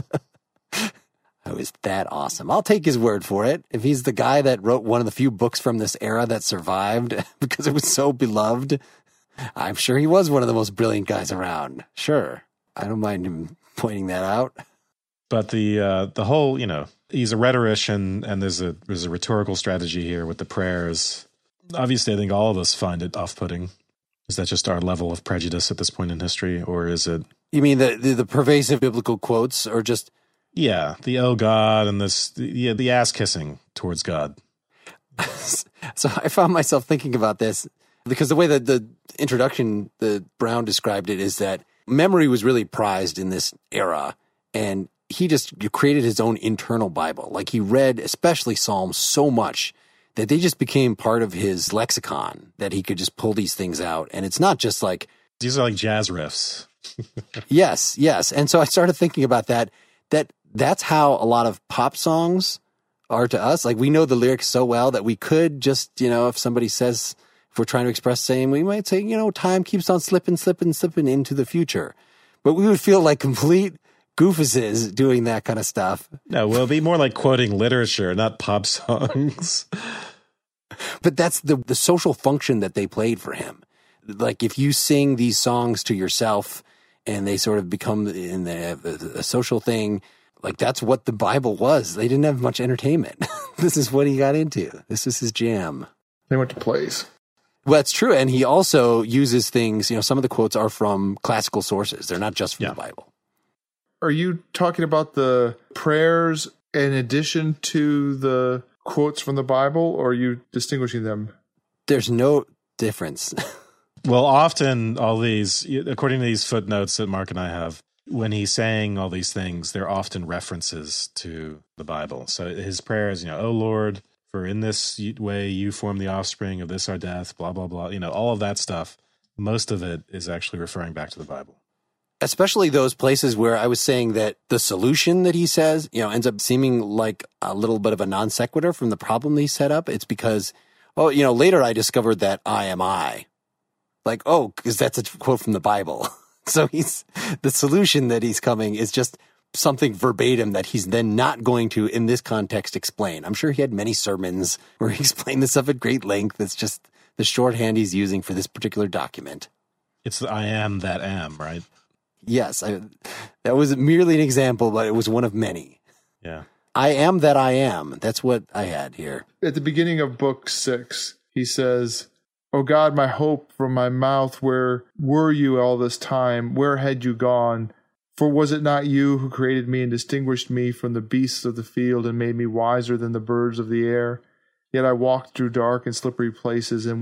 I was that awesome. I'll take his word for it. If he's the guy that wrote one of the few books from this era that survived because it was so beloved, I'm sure he was one of the most brilliant guys around. Sure. I don't mind him pointing that out. But the whole, he's a rhetorician, and there's a rhetorical strategy here with the prayers. Obviously, I think all of us find it off-putting. Is that just our level of prejudice at this point in history, or is it? You mean the pervasive biblical quotes, or just? Yeah, the oh God and the ass kissing towards God. So I found myself thinking about this because the way that the introduction, the Brown described it, is that memory was really prized in this era, and he just created his own internal Bible. He read, especially Psalms, so much that they just became part of his lexicon, that he could just pull these things out. And it's not just these are like jazz riffs. Yes. And so I started thinking about that's how a lot of pop songs are to us. We know the lyrics so well that we could just, if somebody says, if we're trying to express saying, we might say, time keeps on slipping into the future. But we would feel like complete goofuses doing that kind of stuff. No, it'd be more like quoting literature, not pop songs. But that's the social function that they played for him. If you sing these songs to yourself and they sort of become in a social thing. Like, that's what the Bible was. They didn't have much entertainment. This is what he got into. This was his jam. They went to plays. Well, that's true. And he also uses things, some of the quotes are from classical sources. They're not just from the Bible. Are you talking about the prayers in addition to the quotes from the Bible, or are you distinguishing them? There's no difference. Well, often all these, according to these footnotes that Mark and I have, when he's saying all these things, they're often references to the Bible. So his prayers, "Oh Lord, for in this way you form the offspring of this our death," blah, blah, blah. All of that stuff, most of it is actually referring back to the Bible. Especially those places where I was saying that the solution that he says, ends up seeming like a little bit of a non sequitur from the problem he set up. It's because, later I discovered that I am I. Like, because that's a quote from the Bible. So the solution that he's coming is just something verbatim that he's then not going to, in this context, explain. I'm sure he had many sermons where he explained this stuff at great length. It's just the shorthand he's using for this particular document. It's the I am that am, right? Yes. That was merely an example, but it was one of many. Yeah. I am that I am. That's what I had here. At the beginning of book 6, he says, "O God, my hope from my mouth, where were you all this time? Where had you gone? For was it not you who created me and distinguished me from the beasts of the field and made me wiser than the birds of the air? Yet I walked through dark and slippery places, and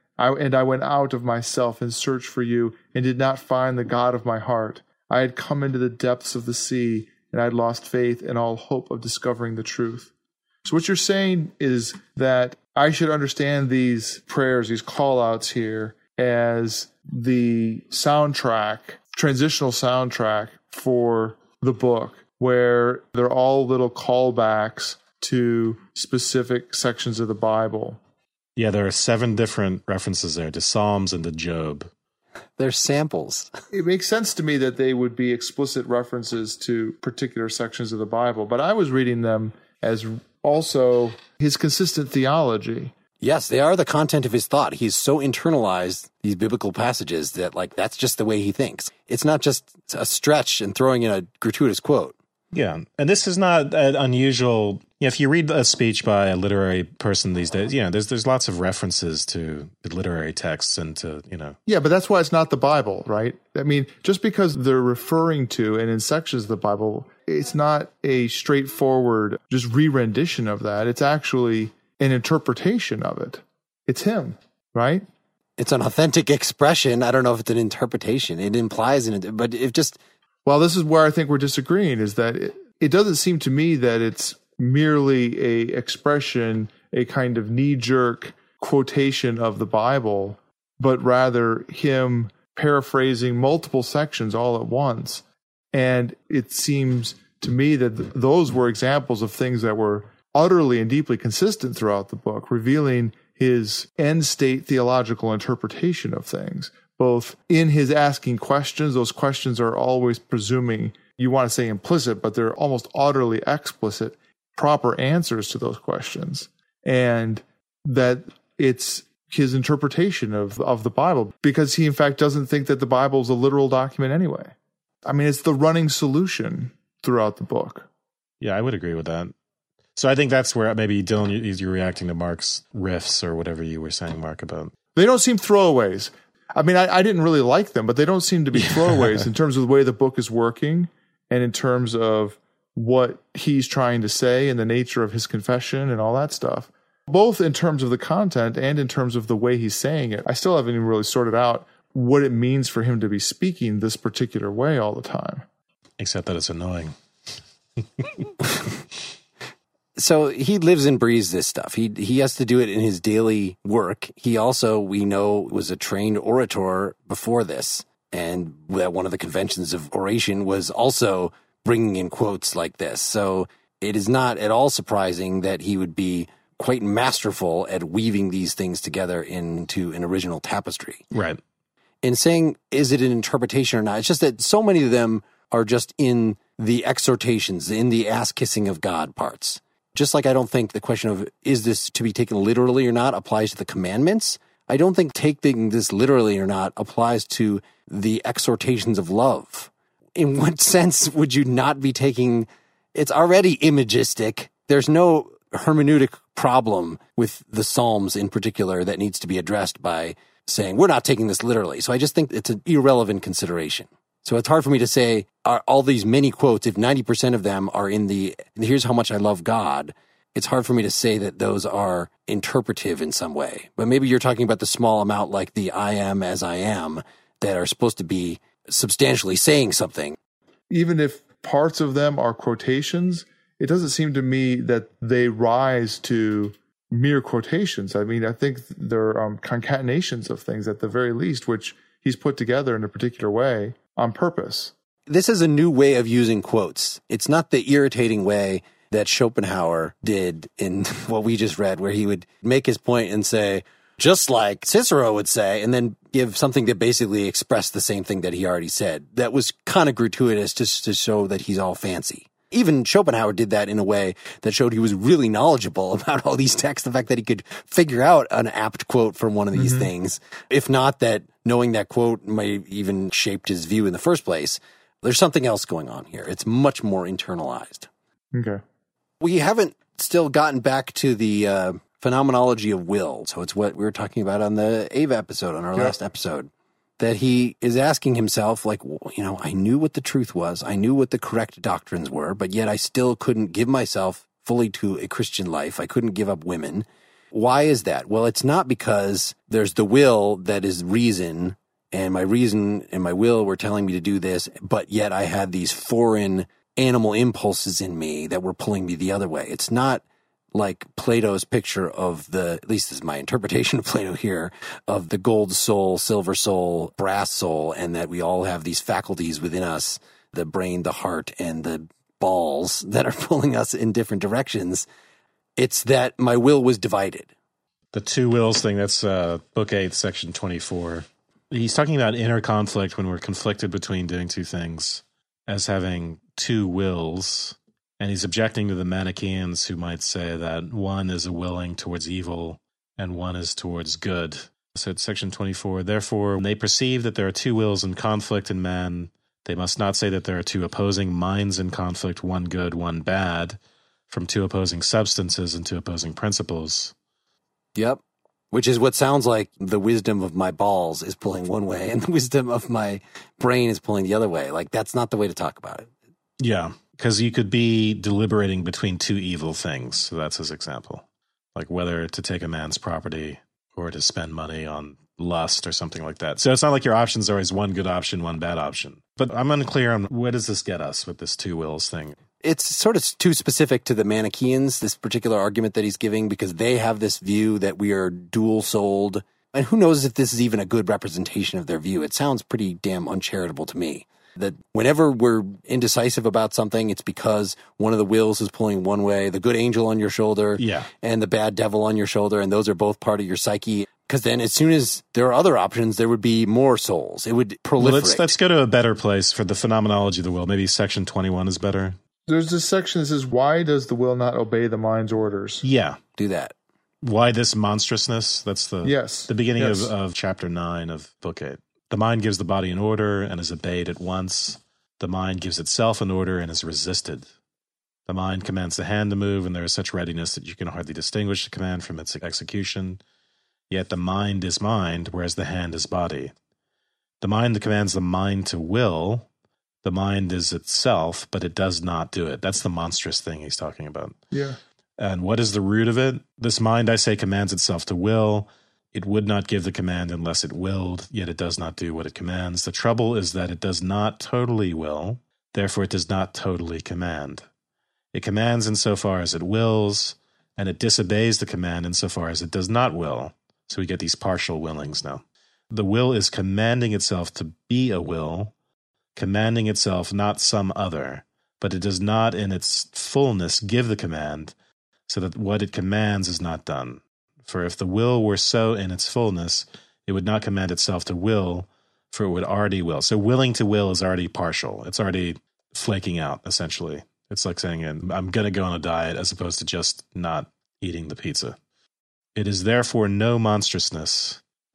I went out of myself and searched for you and did not find the God of my heart. I had come into the depths of the sea, and I had lost faith and all hope of discovering the truth." So what you're saying is that I should understand these prayers, these call-outs here, as the soundtrack, transitional soundtrack for the book, where they're all little callbacks to specific sections of the Bible. Yeah, there are 7 different references there to Psalms and to Job. They're samples. It makes sense to me that they would be explicit references to particular sections of the Bible, but I was reading them as also his consistent theology. Yes, they are the content of his thought. He's so internalized these biblical passages that, that's just the way he thinks. It's not just a stretch and throwing in a gratuitous quote. Yeah, and this is not an unusual. If you read a speech by a literary person these days, there's lots of references to literary texts and to, Yeah, but that's why it's not the Bible, right? I mean, just because they're referring to, and in sections of the Bible, it's not a straightforward just re-rendition of that. It's actually an interpretation of it. It's him, right? It's an authentic expression. I don't know if it's an interpretation. It implies it, but it just... Well, this is where I think we're disagreeing, is that it doesn't seem to me that it's merely a expression, a kind of knee-jerk quotation of the Bible, but rather him paraphrasing multiple sections all at once. And it seems to me that those were examples of things that were utterly and deeply consistent throughout the book, revealing his end-state theological interpretation of things. Both in his asking questions, those questions are always presuming, you want to say implicit, but they're almost utterly explicit, proper answers to those questions. And that it's his interpretation of the Bible, because he in fact doesn't think that the Bible is a literal document anyway. I mean, it's the running solution throughout the book. Yeah, I would agree with that. So I think that's where maybe, Dylan, you're reacting to Mark's riffs or whatever you were saying, Mark, about. They don't seem throwaways. I mean, I didn't really like them, but they don't seem to be throwaways in terms of the way the book is working and in terms of what he's trying to say and the nature of his confession and all that stuff. Both in terms of the content and in terms of the way he's saying it. I still haven't even really sorted out what it means for him to be speaking this particular way all the time. Except that it's annoying. So he lives and breathes this stuff. He has to do it in his daily work. He also, we know, was a trained orator before this. And that one of the conventions of oration was also bringing in quotes like this. So it is not at all surprising that he would be quite masterful at weaving these things together into an original tapestry. Right. In saying, is it an interpretation or not? It's just that so many of them are just in the exhortations, in the ass-kissing of God parts. Just like I don't think the question of, is this to be taken literally or not, applies to the commandments, I don't think taking this literally or not applies to the exhortations of love. In what sense would you not be taking... It's already imagistic. There's no hermeneutic problem with the Psalms in particular that needs to be addressed by saying, we're not taking this literally. So I just think it's an irrelevant consideration. So it's hard for me to say, are all these many quotes, if 90% of them are in the, here's how much I love God, it's hard for me to say that those are interpretive in some way. But maybe you're talking about the small amount like the I am as I am that are supposed to be substantially saying something. Even if parts of them are quotations, it doesn't seem to me that they rise to mere quotations. I mean, I think they're concatenations of things at the very least, which he's put together in a particular way on purpose. This is a new way of using quotes. It's not the irritating way that Schopenhauer did in what we just read, where he would make his point and say, just like Cicero would say, and then give something that basically expressed the same thing that he already said. That was kind of gratuitous just to show that he's all fancy. Even Schopenhauer did that in a way that showed he was really knowledgeable about all these texts, the fact that he could figure out an apt quote from one of these things. If not that knowing that quote might even shaped his view in the first place. There's something else going on here. It's much more internalized. Okay. We haven't still gotten back to the phenomenology of will. So it's what we were talking about on the Ava episode, on our last episode, that he is asking himself, like, you know, I knew what the truth was. I knew what the correct doctrines were, but yet I still couldn't give myself fully to a Christian life. I couldn't give up women. Why is that? Well, it's not because there's the will that is reason, and my reason and my will were telling me to do this, but yet I had these foreign animal impulses in me that were pulling me the other way. It's not like Plato's picture of the, at least this is my interpretation of Plato here, of the gold soul, silver soul, brass soul, and that we all have these faculties within us, the brain, the heart, and the balls that are pulling us in different directions. It's that my will was divided. The two wills thing, that's Book 8, Section 24. He's talking about inner conflict when we're conflicted between doing two things as having two wills. And he's objecting to the Manichaeans who might say that one is a willing towards evil and one is towards good. So it's Section 24. Therefore, when they perceive that there are two wills in conflict in man, they must not say that there are two opposing minds in conflict, one good, one bad, from two opposing substances and two opposing principles. Yep. Which is what sounds like the wisdom of my balls is pulling one way and the wisdom of my brain is pulling the other way. Like, that's not the way to talk about it. Yeah. Because you could be deliberating between two evil things. So that's his example. Like whether to take a man's property or to spend money on lust or something like that. So it's not like your options are always one good option, one bad option. But I'm unclear on where does this get us with this two wills thing? It's sort of too specific to the Manichaeans, this particular argument that he's giving, because they have this view that we are dual-souled. And who knows if this is even a good representation of their view. It sounds pretty damn uncharitable to me. That whenever we're indecisive about something, it's because one of the wills is pulling one way, the good angel on your shoulder and the bad devil on your shoulder, and those are both part of your psyche. Because then as soon as there are other options, there would be more souls. It would proliferate. Well, let's go to a better place for the phenomenology of the will. Maybe Section 21 is better. There's this section that says, why does the will not obey the mind's orders? Yeah. Do that. Why this monstrousness? That's the beginning of Chapter 9 of Book 8. The mind gives the body an order and is obeyed at once. The mind gives itself an order and is resisted. The mind commands the hand to move, and there is such readiness that you can hardly distinguish the command from its execution. Yet the mind is mind, whereas the hand is body. The mind that commands the mind to will, the mind is itself, but it does not do it. That's the monstrous thing he's talking about. Yeah. And what is the root of it? This mind, I say, commands itself to will. It would not give the command unless it willed, yet it does not do what it commands. The trouble is that it does not totally will, therefore it does not totally command. It commands insofar as it wills, and it disobeys the command insofar as it does not will. So we get these partial willings now. The will is commanding itself to be a will, commanding itself not some other, but it does not in its fullness give the command, so that what it commands is not done. For if the will were so in its fullness, it would not command itself to will, for it would already will. So willing to will is already partial. It's already flaking out, essentially. It's like saying, I'm going to go on a diet, as opposed to just not eating the pizza. It is therefore no monstrousness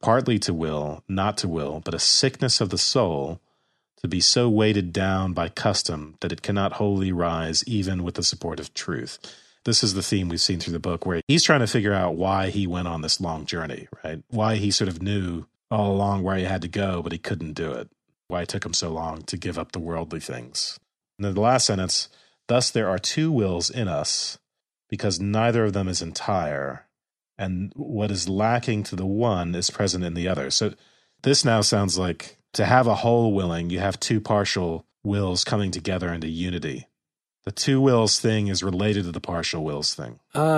partly to will, not to will, but a sickness of the soul, to be so weighted down by custom that it cannot wholly rise even with the support of truth. This is the theme we've seen through the book, where he's trying to figure out why he went on this long journey, right? Why he sort of knew all along where he had to go, but he couldn't do it. Why it took him so long to give up the worldly things. And then the last sentence, thus there are two wills in us, because neither of them is entire, and what is lacking to the one is present in the other. So this now sounds like to have a whole willing, you have two partial wills coming together into unity. The two wills thing is related to the partial wills thing.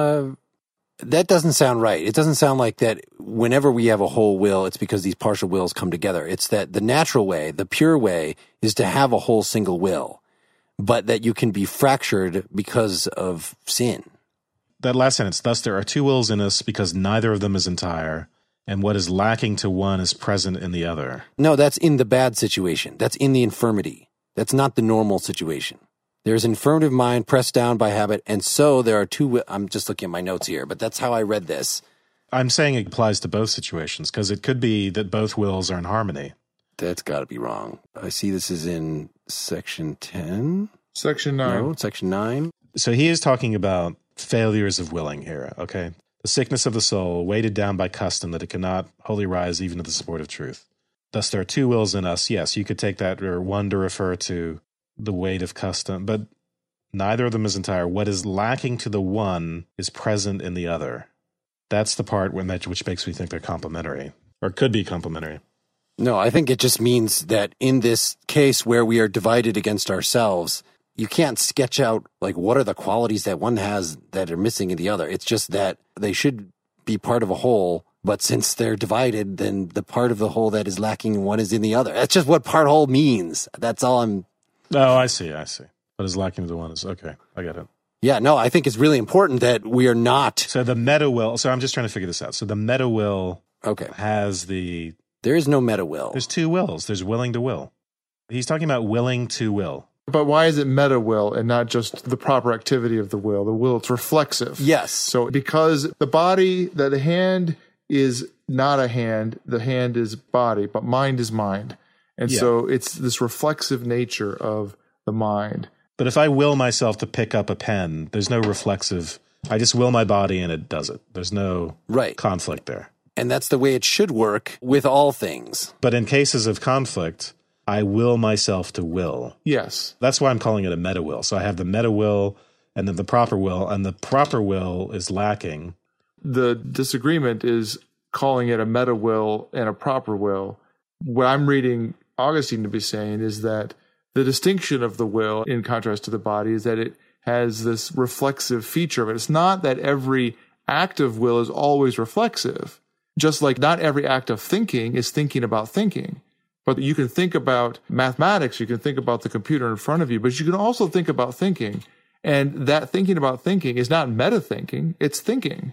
That doesn't sound right. It doesn't sound like that whenever we have a whole will, it's because these partial wills come together. It's that the natural way, the pure way, is to have a whole single will, but that you can be fractured because of sin. That last sentence, thus there are two wills in us because neither of them is entire, and what is lacking to one is present in the other. No, that's in the bad situation. That's in the infirmity. That's not the normal situation. There's infirmity of mind pressed down by habit, and so there are two. I'm just looking at my notes here, but that's how I read this. I'm saying it applies to both situations, because it could be that both wills are in harmony. That's got to be wrong. I see this is in section 10. Section 9. No, section 9. So he is talking about failures of willing here, okay? The sickness of the soul, weighted down by custom that it cannot wholly rise even to the support of truth. Thus there are two wills in us. Yes, you could take that, or one to refer to the weight of custom, but neither of them is entire. What is lacking to the one is present in the other. That's the part which makes me think they're complementary, or could be complementary. No, I think it just means that in this case where we are divided against ourselves, you can't sketch out, like, what are the qualities that one has that are missing in the other. It's just that they should be part of a whole, but since they're divided, then the part of the whole that is lacking in one is in the other. That's just what part whole means. That's all I'm... Oh, I see. What is lacking to the one is, okay, I get it. Yeah, no, I think it's really important that we are not... So the meta will, so I'm just trying to figure this out. So the meta will has the... There is no meta will. There's two wills. There's willing to will. He's talking about willing to will. But why is it meta will and not just the proper activity of the will? The will, it's reflexive. Yes. So because the body, that the hand is not a hand, the hand is body, but mind is mind. And so it's this reflexive nature of the mind. But if I will myself to pick up a pen, there's no reflexive. I just will my body and it does it. There's no conflict there. And that's the way it should work with all things. But in cases of conflict, I will myself to will. Yes. That's why I'm calling it a meta will. So I have the meta will and then the proper will, and the proper will is lacking. The disagreement is calling it a meta will and a proper will. What I'm reading Augustine to be saying is that the distinction of the will, in contrast to the body, is that it has this reflexive feature of it. It's not that every act of will is always reflexive, just like not every act of thinking is thinking about thinking. But you can think about mathematics, you can think about the computer in front of you, but you can also think about thinking. And that thinking about thinking is not meta-thinking, it's thinking.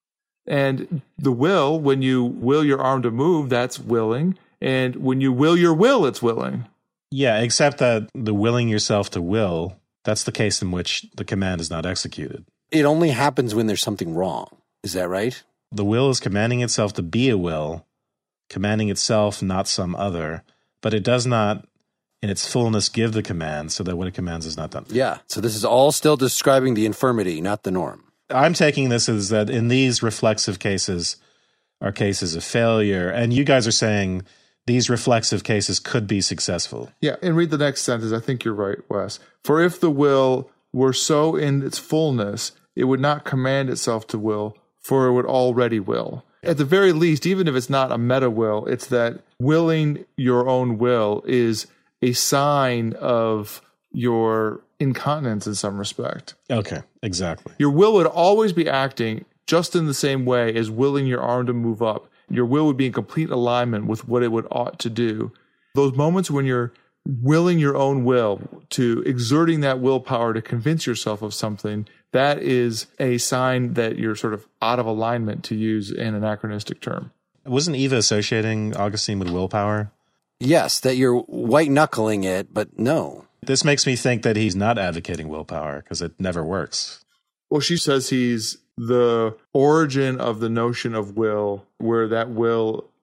And the will, when you will your arm to move, that's willing. And when you will your will, it's willing. Yeah, except that the willing yourself to will, that's the case in which the command is not executed. It only happens when there's something wrong. Is that right? The will is commanding itself to be a will, commanding itself, not some other, but it does not, in its fullness, give the command, so that what it commands is not done. Yeah, so this is all still describing the infirmity, not the norm. I'm taking this as that in these reflexive cases are cases of failure, and you guys are saying these reflexive cases could be successful. Yeah, and read the next sentence. I think you're right, Wes. For if the will were so in its fullness, it would not command itself to will, for it would already will. At the very least, even if it's not a meta will, it's that willing your own will is a sign of your incontinence in some respect. Okay, exactly. Your will would always be acting just in the same way as willing your arm to move up. Your will would be in complete alignment with what it would ought to do. Those moments when you're willing your own will, to exerting that willpower to convince yourself of something, that is a sign that you're sort of out of alignment, to use an anachronistic term. Wasn't Eva associating Augustine with willpower? Yes, that you're white-knuckling it, but no. This makes me think that he's not advocating willpower, because it never works. Well, she says he's the origin of the notion of will, where that will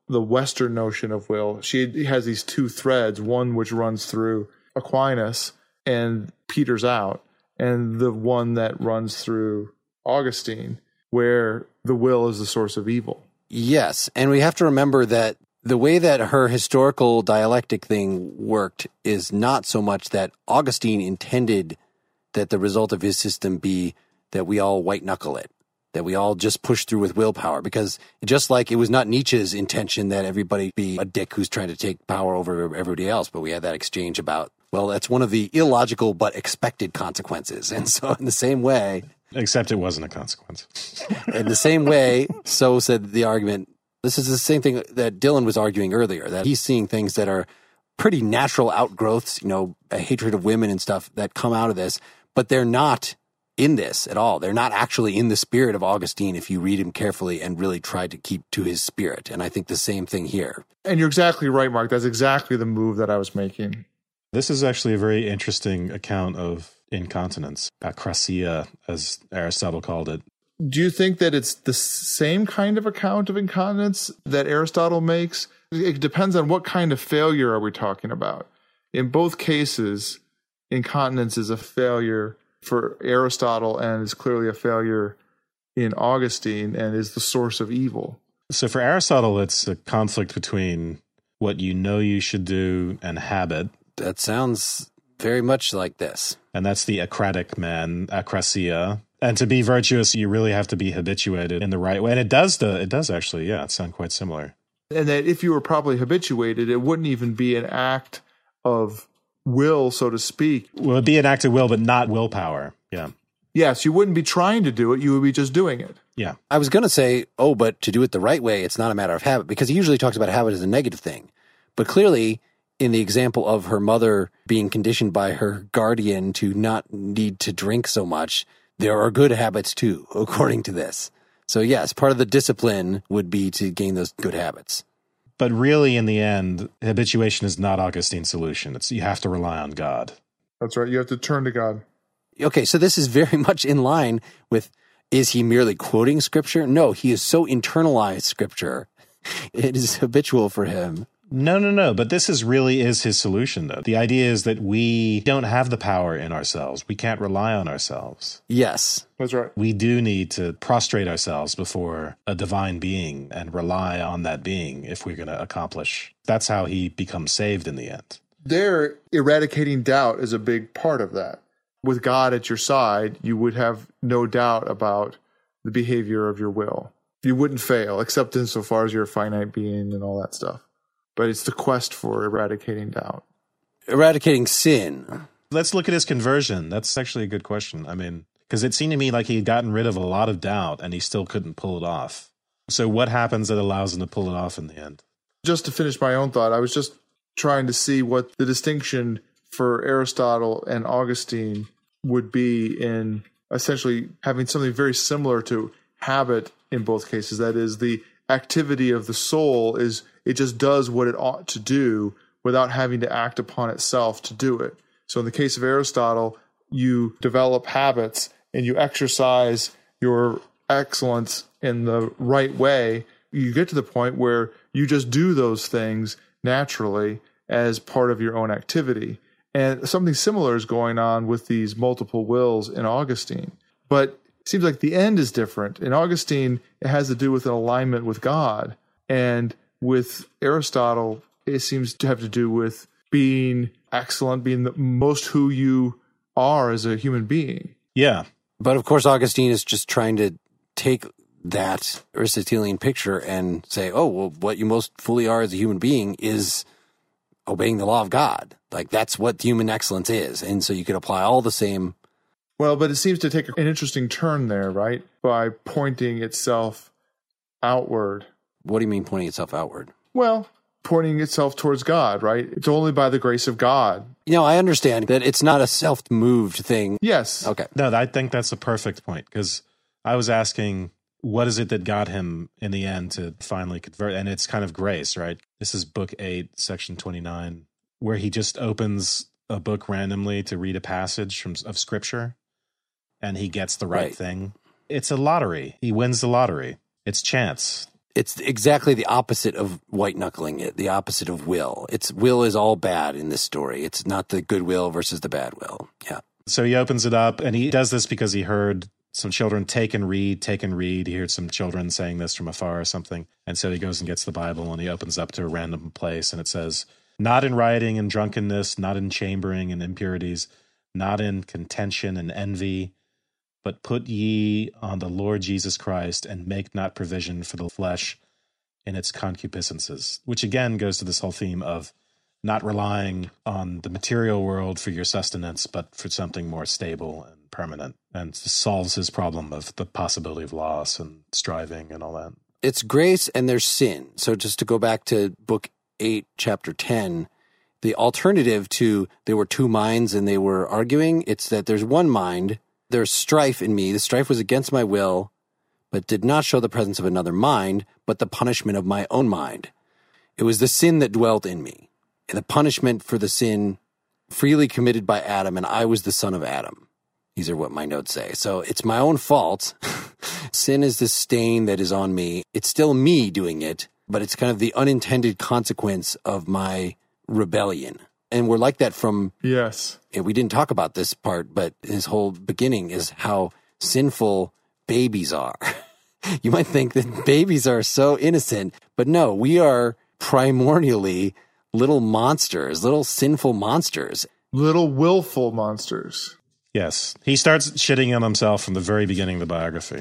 the Western notion of will. She has these two threads, one which runs through Aquinas and peters out, and the one that runs through Augustine, where the will is the source of evil. Yes, and we have to remember that the way that her historical dialectic thing worked is not so much that Augustine intended that the result of his system be that we all white-knuckle it, that we all just push through with willpower, because just like it was not Nietzsche's intention that everybody be a dick who's trying to take power over everybody else, but we had that exchange about, well, that's one of the illogical but expected consequences. And so in the same way... Except it wasn't a consequence. In the same way, so said the argument, this is the same thing that Dylan was arguing earlier, that he's seeing things that are pretty natural outgrowths, a hatred of women and stuff that come out of this, but they're not in this at all. They're not actually in the spirit of Augustine if you read him carefully and really try to keep to his spirit. And I think the same thing here. And you're exactly right, Mark. That's exactly the move that I was making. This is actually a very interesting account of incontinence, akrasia, as Aristotle called it. Do you think that it's the same kind of account of incontinence that Aristotle makes? It depends on what kind of failure are we talking about. In both cases, incontinence is a failure for Aristotle and is clearly a failure in Augustine and is the source of evil. So for Aristotle, it's a conflict between what you know you should do and habit. That sounds very much like this. And that's the acratic man, akrasia. And to be virtuous, you really have to be habituated in the right way. And it does actually, it sound quite similar. And that if you were properly habituated, it wouldn't even be an act of will, so to speak. Well, it'd be an act of will, but not willpower. Yeah. Yes, you wouldn't be trying to do it. You would be just doing it. Yeah. I was going to say, but to do it the right way, it's not a matter of habit, because he usually talks about habit as a negative thing. But clearly, in the example of her mother being conditioned by her guardian to not need to drink so much, there are good habits too, according to this. So yes, part of the discipline would be to gain those good habits. But really, in the end, habituation is not Augustine's solution. You have to rely on God. That's right. You have to turn to God. Okay, so this is very much in line with, is he merely quoting Scripture? No, he has so internalized Scripture. It is habitual for him. No. But this really is his solution, though. The idea is that we don't have the power in ourselves. We can't rely on ourselves. Yes. That's right. We do need to prostrate ourselves before a divine being and rely on that being if we're going to accomplish. That's how he becomes saved in the end. There, eradicating doubt is a big part of that. With God at your side, you would have no doubt about the behavior of your will. You wouldn't fail, except insofar as you're a finite being and all that stuff. But it's the quest for eradicating doubt. Eradicating sin. Let's look at his conversion. That's actually a good question. I mean, because it seemed to me like he had gotten rid of a lot of doubt and he still couldn't pull it off. So what happens that allows him to pull it off in the end? Just to finish my own thought, I was just trying to see what the distinction for Aristotle and Augustine would be in essentially having something very similar to habit in both cases. That is, the activity of the soul is it just does what it ought to do without having to act upon itself to do it. So in the case of Aristotle, you develop habits and you exercise your excellence in the right way. You get to the point where you just do those things naturally as part of your own activity. And something similar is going on with these multiple wills in Augustine. But it seems like the end is different. In Augustine, it has to do with an alignment with God. And with Aristotle, it seems to have to do with being excellent, being the most who you are as a human being. Yeah. But of course, Augustine is just trying to take that Aristotelian picture and say, what you most fully are as a human being is obeying the law of God. Like, that's what human excellence is. And so you could apply all the same. Well, but it seems to take an interesting turn there, right? By pointing itself outward. What do you mean pointing itself outward? Well, pointing itself towards God, right? It's only by the grace of God. I understand that it's not a self-moved thing. Yes. Okay. No, I think that's a perfect point, because I was asking, what is it that got him in the end to finally convert? And it's kind of grace, right? This is book 8, section 29, where he just opens a book randomly to read a passage of Scripture, and he gets the right thing. It's a lottery. He wins the lottery. It's chance. It's exactly the opposite of white knuckling it, the opposite of will. Will is all bad in this story. It's not the good will versus the bad will. Yeah. So he opens it up, and he does this because he heard some children take and read, take and read. He heard some children saying this from afar or something. And so he goes and gets the Bible, and he opens up to a random place, and it says, not in rioting and drunkenness, not in chambering and impurities, not in contention and envy, but put ye on the Lord Jesus Christ, and make not provision for the flesh in its concupiscences, which again goes to this whole theme of not relying on the material world for your sustenance, but for something more stable and permanent, and solves his problem of the possibility of loss and striving and all that. It's grace and there's sin. So just to go back to book 8, chapter 10, the alternative to there were two minds and they were arguing, it's that there's one mind, there's strife in me. The strife was against my will, but did not show the presence of another mind, but the punishment of my own mind. It was the sin that dwelt in me. And the punishment for the sin freely committed by Adam, and I was the son of Adam. These are what my notes say. So it's my own fault. Sin is the stain that is on me. It's still me doing it, but it's kind of the unintended consequence of my rebellion. And we're like that from... Yes. We didn't talk about this part, but his whole beginning is how sinful babies are. You might think that babies are so innocent, but no, we are primordially little monsters, little sinful monsters. Little willful monsters. Yes. He starts shitting on himself from the very beginning of the biography.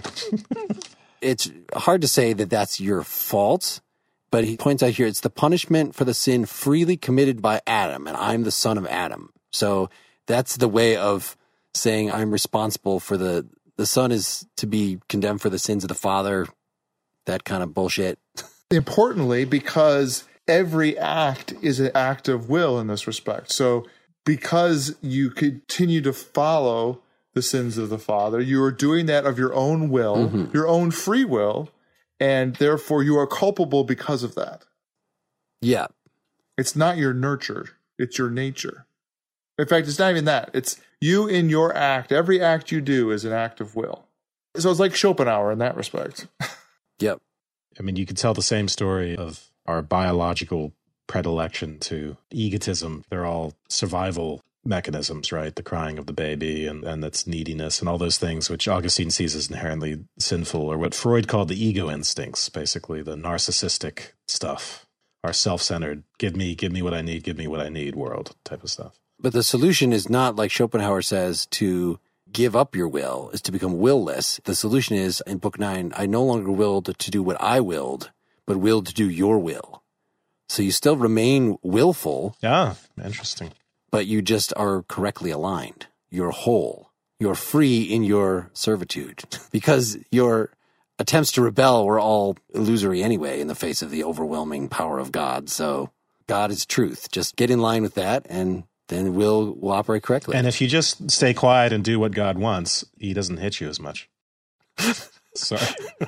It's hard to say that that's your fault, but he points out here it's the punishment for the sin freely committed by Adam, and I'm the son of Adam. So that's the way of saying I'm responsible for the son is to be condemned for the sins of the father, that kind of bullshit. Importantly, because every act is an act of will in this respect. So because you continue to follow the sins of the father, you are doing that of your own will, your own free will, and therefore you are culpable because of that. Yeah. It's not your nurture, it's your nature. In fact, it's not even that. It's you in your act. Every act you do is an act of will. So it's like Schopenhauer in that respect. Yep. I mean, you could tell the same story of our biological predilection to egotism. They're all survival mechanisms, right? The crying of the baby and its neediness and all those things, which Augustine sees as inherently sinful, or what Freud called the ego instincts, basically the narcissistic stuff, our self-centered, give me what I need world type of stuff. But the solution is not, like Schopenhauer says, to give up your will, is to become willless. The solution is, in Book 9, I no longer willed to do what I willed, but willed to do your will. So you still remain willful. Yeah, interesting. But you just are correctly aligned. You're whole. You're free in your servitude. Because your attempts to rebel were all illusory anyway in the face of the overwhelming power of God. So God is truth. Just get in line with that, and then we'll operate correctly. And if you just stay quiet and do what God wants, he doesn't hit you as much. Sorry.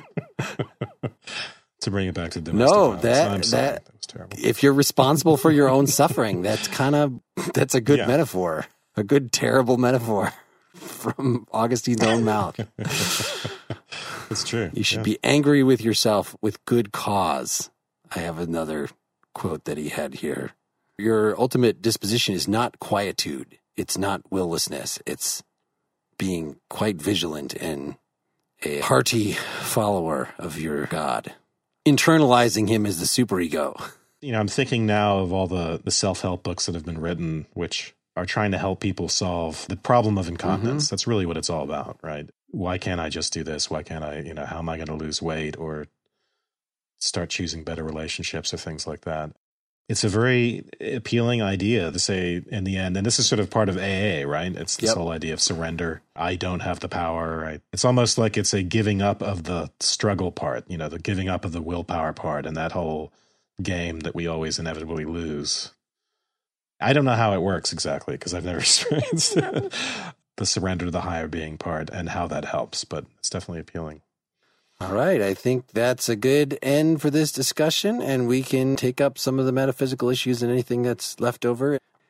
To bring it back to domestic violence. That was terrible. If you're responsible for your own suffering, that's a good metaphor, a good terrible metaphor from Augustine's own mouth. It's true. You should be angry with yourself with good cause. I have another quote that he had here. Your ultimate disposition is not quietude. It's not willlessness. It's being quite vigilant and a hearty follower of your God. Internalizing him as the superego. You know, I'm thinking now of all the self-help books that have been written, which are trying to help people solve the problem of incontinence. That's really what it's all about, right? Why can't I just do this? Why can't I, how am I going to lose weight or start choosing better relationships or things like that? It's a very appealing idea to say in the end, and this is sort of part of AA, right? It's this whole idea of surrender. I don't have the power, right? It's almost like it's a giving up of the struggle part, the giving up of the willpower part and that whole game that we always inevitably lose. I don't know how it works exactly because I've never experienced the surrender to the higher being part and how that helps, but it's definitely appealing. All right. I think that's a good end for this discussion, and we can take up some of the metaphysical issues and anything that's left over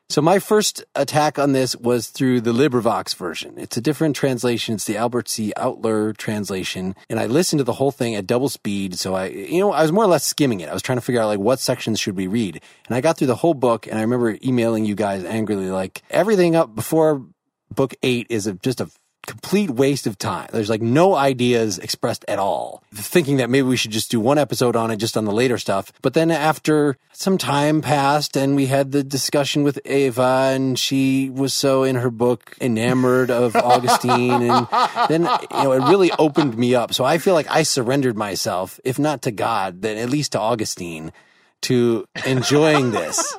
So my first attack on this was through the LibriVox version. It's a different translation. It's the Albert C. Outler translation. And I listened to the whole thing at double speed. So I was more or less skimming it. I was trying to figure out, like, what sections should we read? And I got through the whole book, and I remember emailing you guys angrily, like, everything up before book 8 is just a complete waste of time. There's like no ideas expressed at all. Thinking that maybe we should just do one episode on it, just on the later stuff. But then after some time passed and we had the discussion with Ava, and she was so in her book enamored of Augustine, and then, it really opened me up. So I feel like I surrendered myself, if not to God, then at least to Augustine, to enjoying this.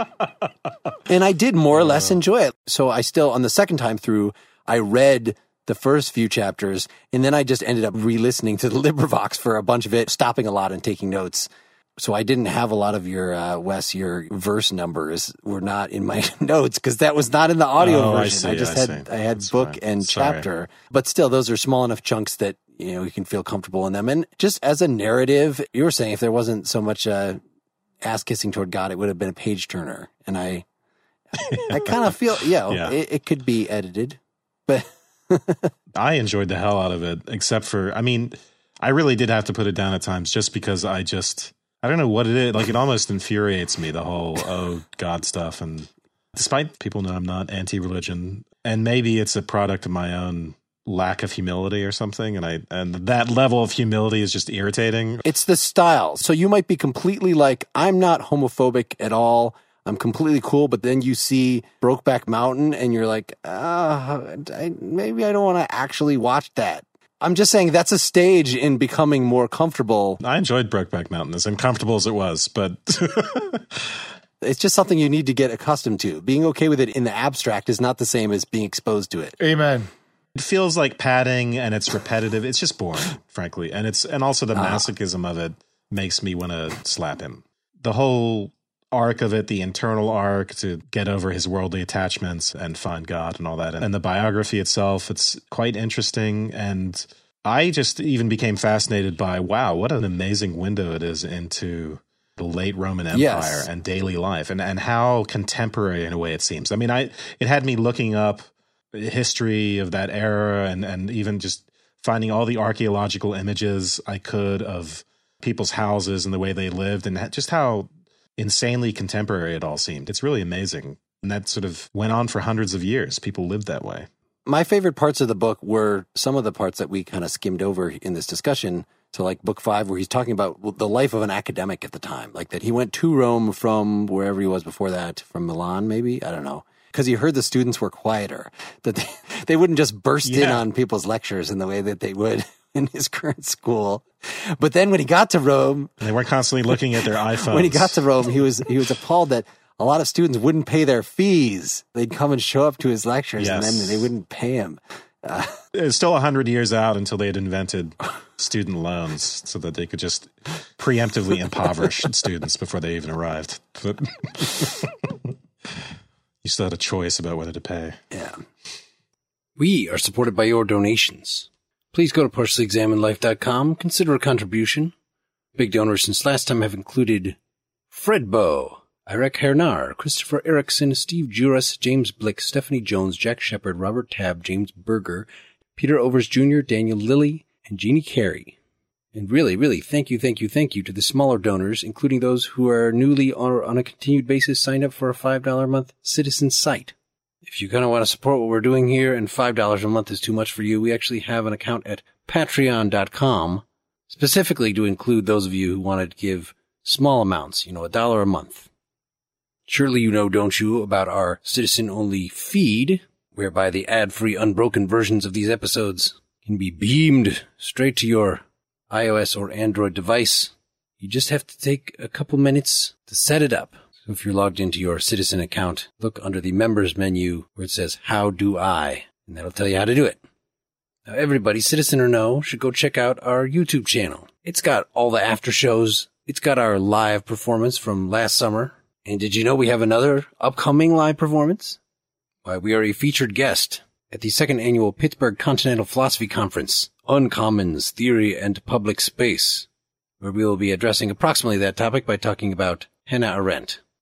And I did more or less enjoy it. So I still, on the second time through, I read the first few chapters, and then I just ended up re-listening to the LibriVox for a bunch of it, stopping a lot and taking notes. So I didn't have a lot of your, Wes, your verse numbers were not in my notes because that was not in the audio version. I had That's book fine. and Sorry. chapter. But still, those are small enough chunks that, you can feel comfortable in them. And just as a narrative, you were saying if there wasn't so much ass kissing toward God, it would have been a page turner. And I kind of feel, it could be edited. But I enjoyed the hell out of it, except for, I really did have to put it down at times just because I don't know what it is. Like, it almost infuriates me, the whole, God stuff. And despite people know I'm not anti-religion, and maybe it's a product of my own lack of humility or something. And that level of humility is just irritating. It's the style. So you might be completely like, I'm not homophobic at all. I'm completely cool, but then you see Brokeback Mountain and you're like, maybe I don't want to actually watch that. I'm just saying that's a stage in becoming more comfortable. I enjoyed Brokeback Mountain, as uncomfortable as it was, but it's just something you need to get accustomed to. Being okay with it in the abstract is not the same as being exposed to it. Amen. it feels like padding and it's repetitive. It's just boring, frankly. And also the masochism of it makes me want to slap him. The whole arc of it, the internal arc to get over his worldly attachments and find God and all that. And the biography itself, it's quite interesting. And I just even became fascinated by, wow, what an amazing window it is into the late Roman Empire and daily life and how contemporary in a way it seems. I mean, it had me looking up the history of that era and even just finding all the archaeological images I could of people's houses and the way they lived and just how insanely contemporary it all seemed. It's really amazing. And that sort of went on for hundreds of years. People lived that way. My favorite parts of the book were some of the parts that we kind of skimmed over in this discussion. So like book 5, where he's talking about the life of an academic at the time, like that he went to Rome from wherever he was before that, from Milan, maybe, I don't know, because he heard the students were quieter, that they wouldn't just burst in on people's lectures in the way that they would in his current school. But then when he got to Rome, and they weren't constantly looking at their iPhones. When he got to Rome, he was appalled that a lot of students wouldn't pay their fees. They'd come and show up to his lectures, and then they wouldn't pay him. It's still 100 years out until they had invented student loans so that they could just preemptively impoverish students before they even arrived. But you still had a choice about whether to pay. Yeah. We are supported by your donations. Please go to partiallyexaminedlife.com. Consider a contribution. Big donors since last time have included Fred Bow, Irek Hernar, Christopher Erickson, Steve Juras, James Blick, Stephanie Jones, Jack Shepard, Robert Tabb, James Berger, Peter Overs Jr., Daniel Lilly, and Jeannie Carey. And really, really, thank you to the smaller donors, including those who are newly or on a continued basis signed up for a $5 a month Citizen site. If you kind of want to support what we're doing here and $5 a month is too much for you, we actually have an account at patreon.com specifically to include those of you who want to give small amounts, $1 a month. Surely you know, don't you, about our citizen-only feed, whereby the ad-free, unbroken versions of these episodes can be beamed straight to your iOS or Android device. You just have to take a couple minutes to set it up. So if you're logged into your Citizen account, look under the Members menu where it says, How Do I? And that'll tell you how to do it. Now, everybody, citizen or no, should go check out our YouTube channel. It's got all the after shows. It's got our live performance from last summer. And did you know we have another upcoming live performance? Why, we are a featured guest at the 2nd Annual Pittsburgh Continental Philosophy Conference, Uncommons, Theory, and Public Space, where we will be addressing approximately that topic by talking about Hannah Arendt.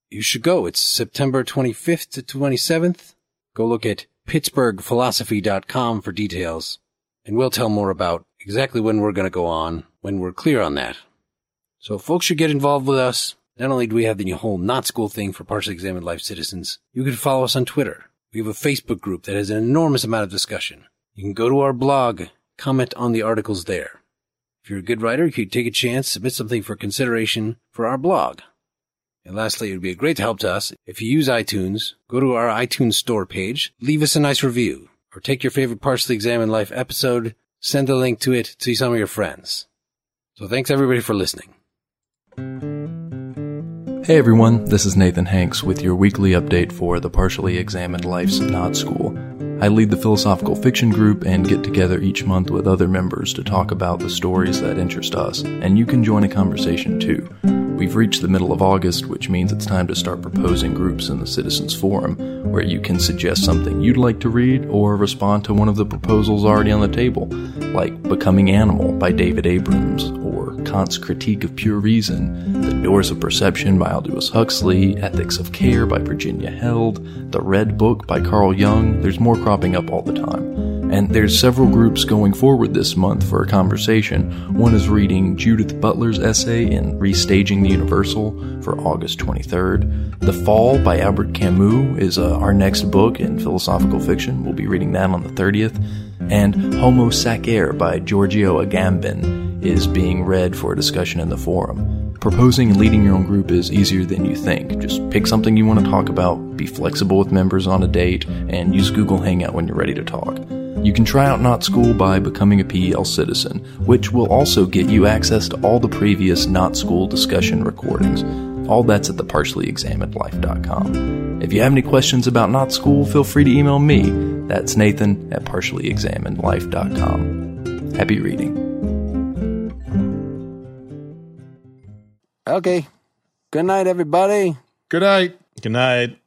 you should go. It's September 25th to 27th. Go look at pittsburghphilosophy.com for details, and we'll tell more about exactly when we're going to go on, when we're clear on that. So folks should get involved with us. Not only do we have the whole Not School thing for partially examined life citizens, you can follow us on Twitter. We have a Facebook group that has an enormous amount of discussion. You can go to our blog, comment on the articles there. If you're a good writer, you could take a chance, submit something for consideration for our blog. And lastly, it would be a great help to us if you use iTunes. Go to our iTunes store page, leave us a nice review, or take your favorite Partially Examined Life episode, send a link to it to some of your friends. So thanks everybody for listening. Hey everyone, this is Nathan Hanks with your weekly update for the Partially Examined Life's Not School. I lead the philosophical fiction group and get together each month with other members to talk about the stories that interest us, and you can join a conversation too. We've reached the middle of August, which means it's time to start proposing groups in the Citizens Forum, where you can suggest something you'd like to read or respond to one of the proposals already on the table, like Becoming Animal by David Abrams, or Kant's Critique of Pure Reason, The Doors of Perception by Aldous Huxley, Ethics of Care by Virginia Held, The Red Book by Carl Jung. There's more cropping up all the time. And there's several groups going forward this month for a conversation. One is reading Judith Butler's essay in Restaging the Universal for August 23rd. The Fall by Albert Camus is our next book in philosophical fiction. We'll be reading that on the 30th. And Homo Sacer by Giorgio Agamben is being read for a discussion in the forum. Proposing and leading your own group is easier than you think. Just pick something you want to talk about, be flexible with members on a date, and use Google Hangout when you're ready to talk. You can try out Not School by becoming a PEL citizen, which will also get you access to all the previous Not School discussion recordings. All that's at thepartiallyexaminedlife.com. If you have any questions about Not School, feel free to email me. That's Nathan at partiallyexaminedlife.com. Happy reading. Okay. Good night, everybody. Good night. Good night.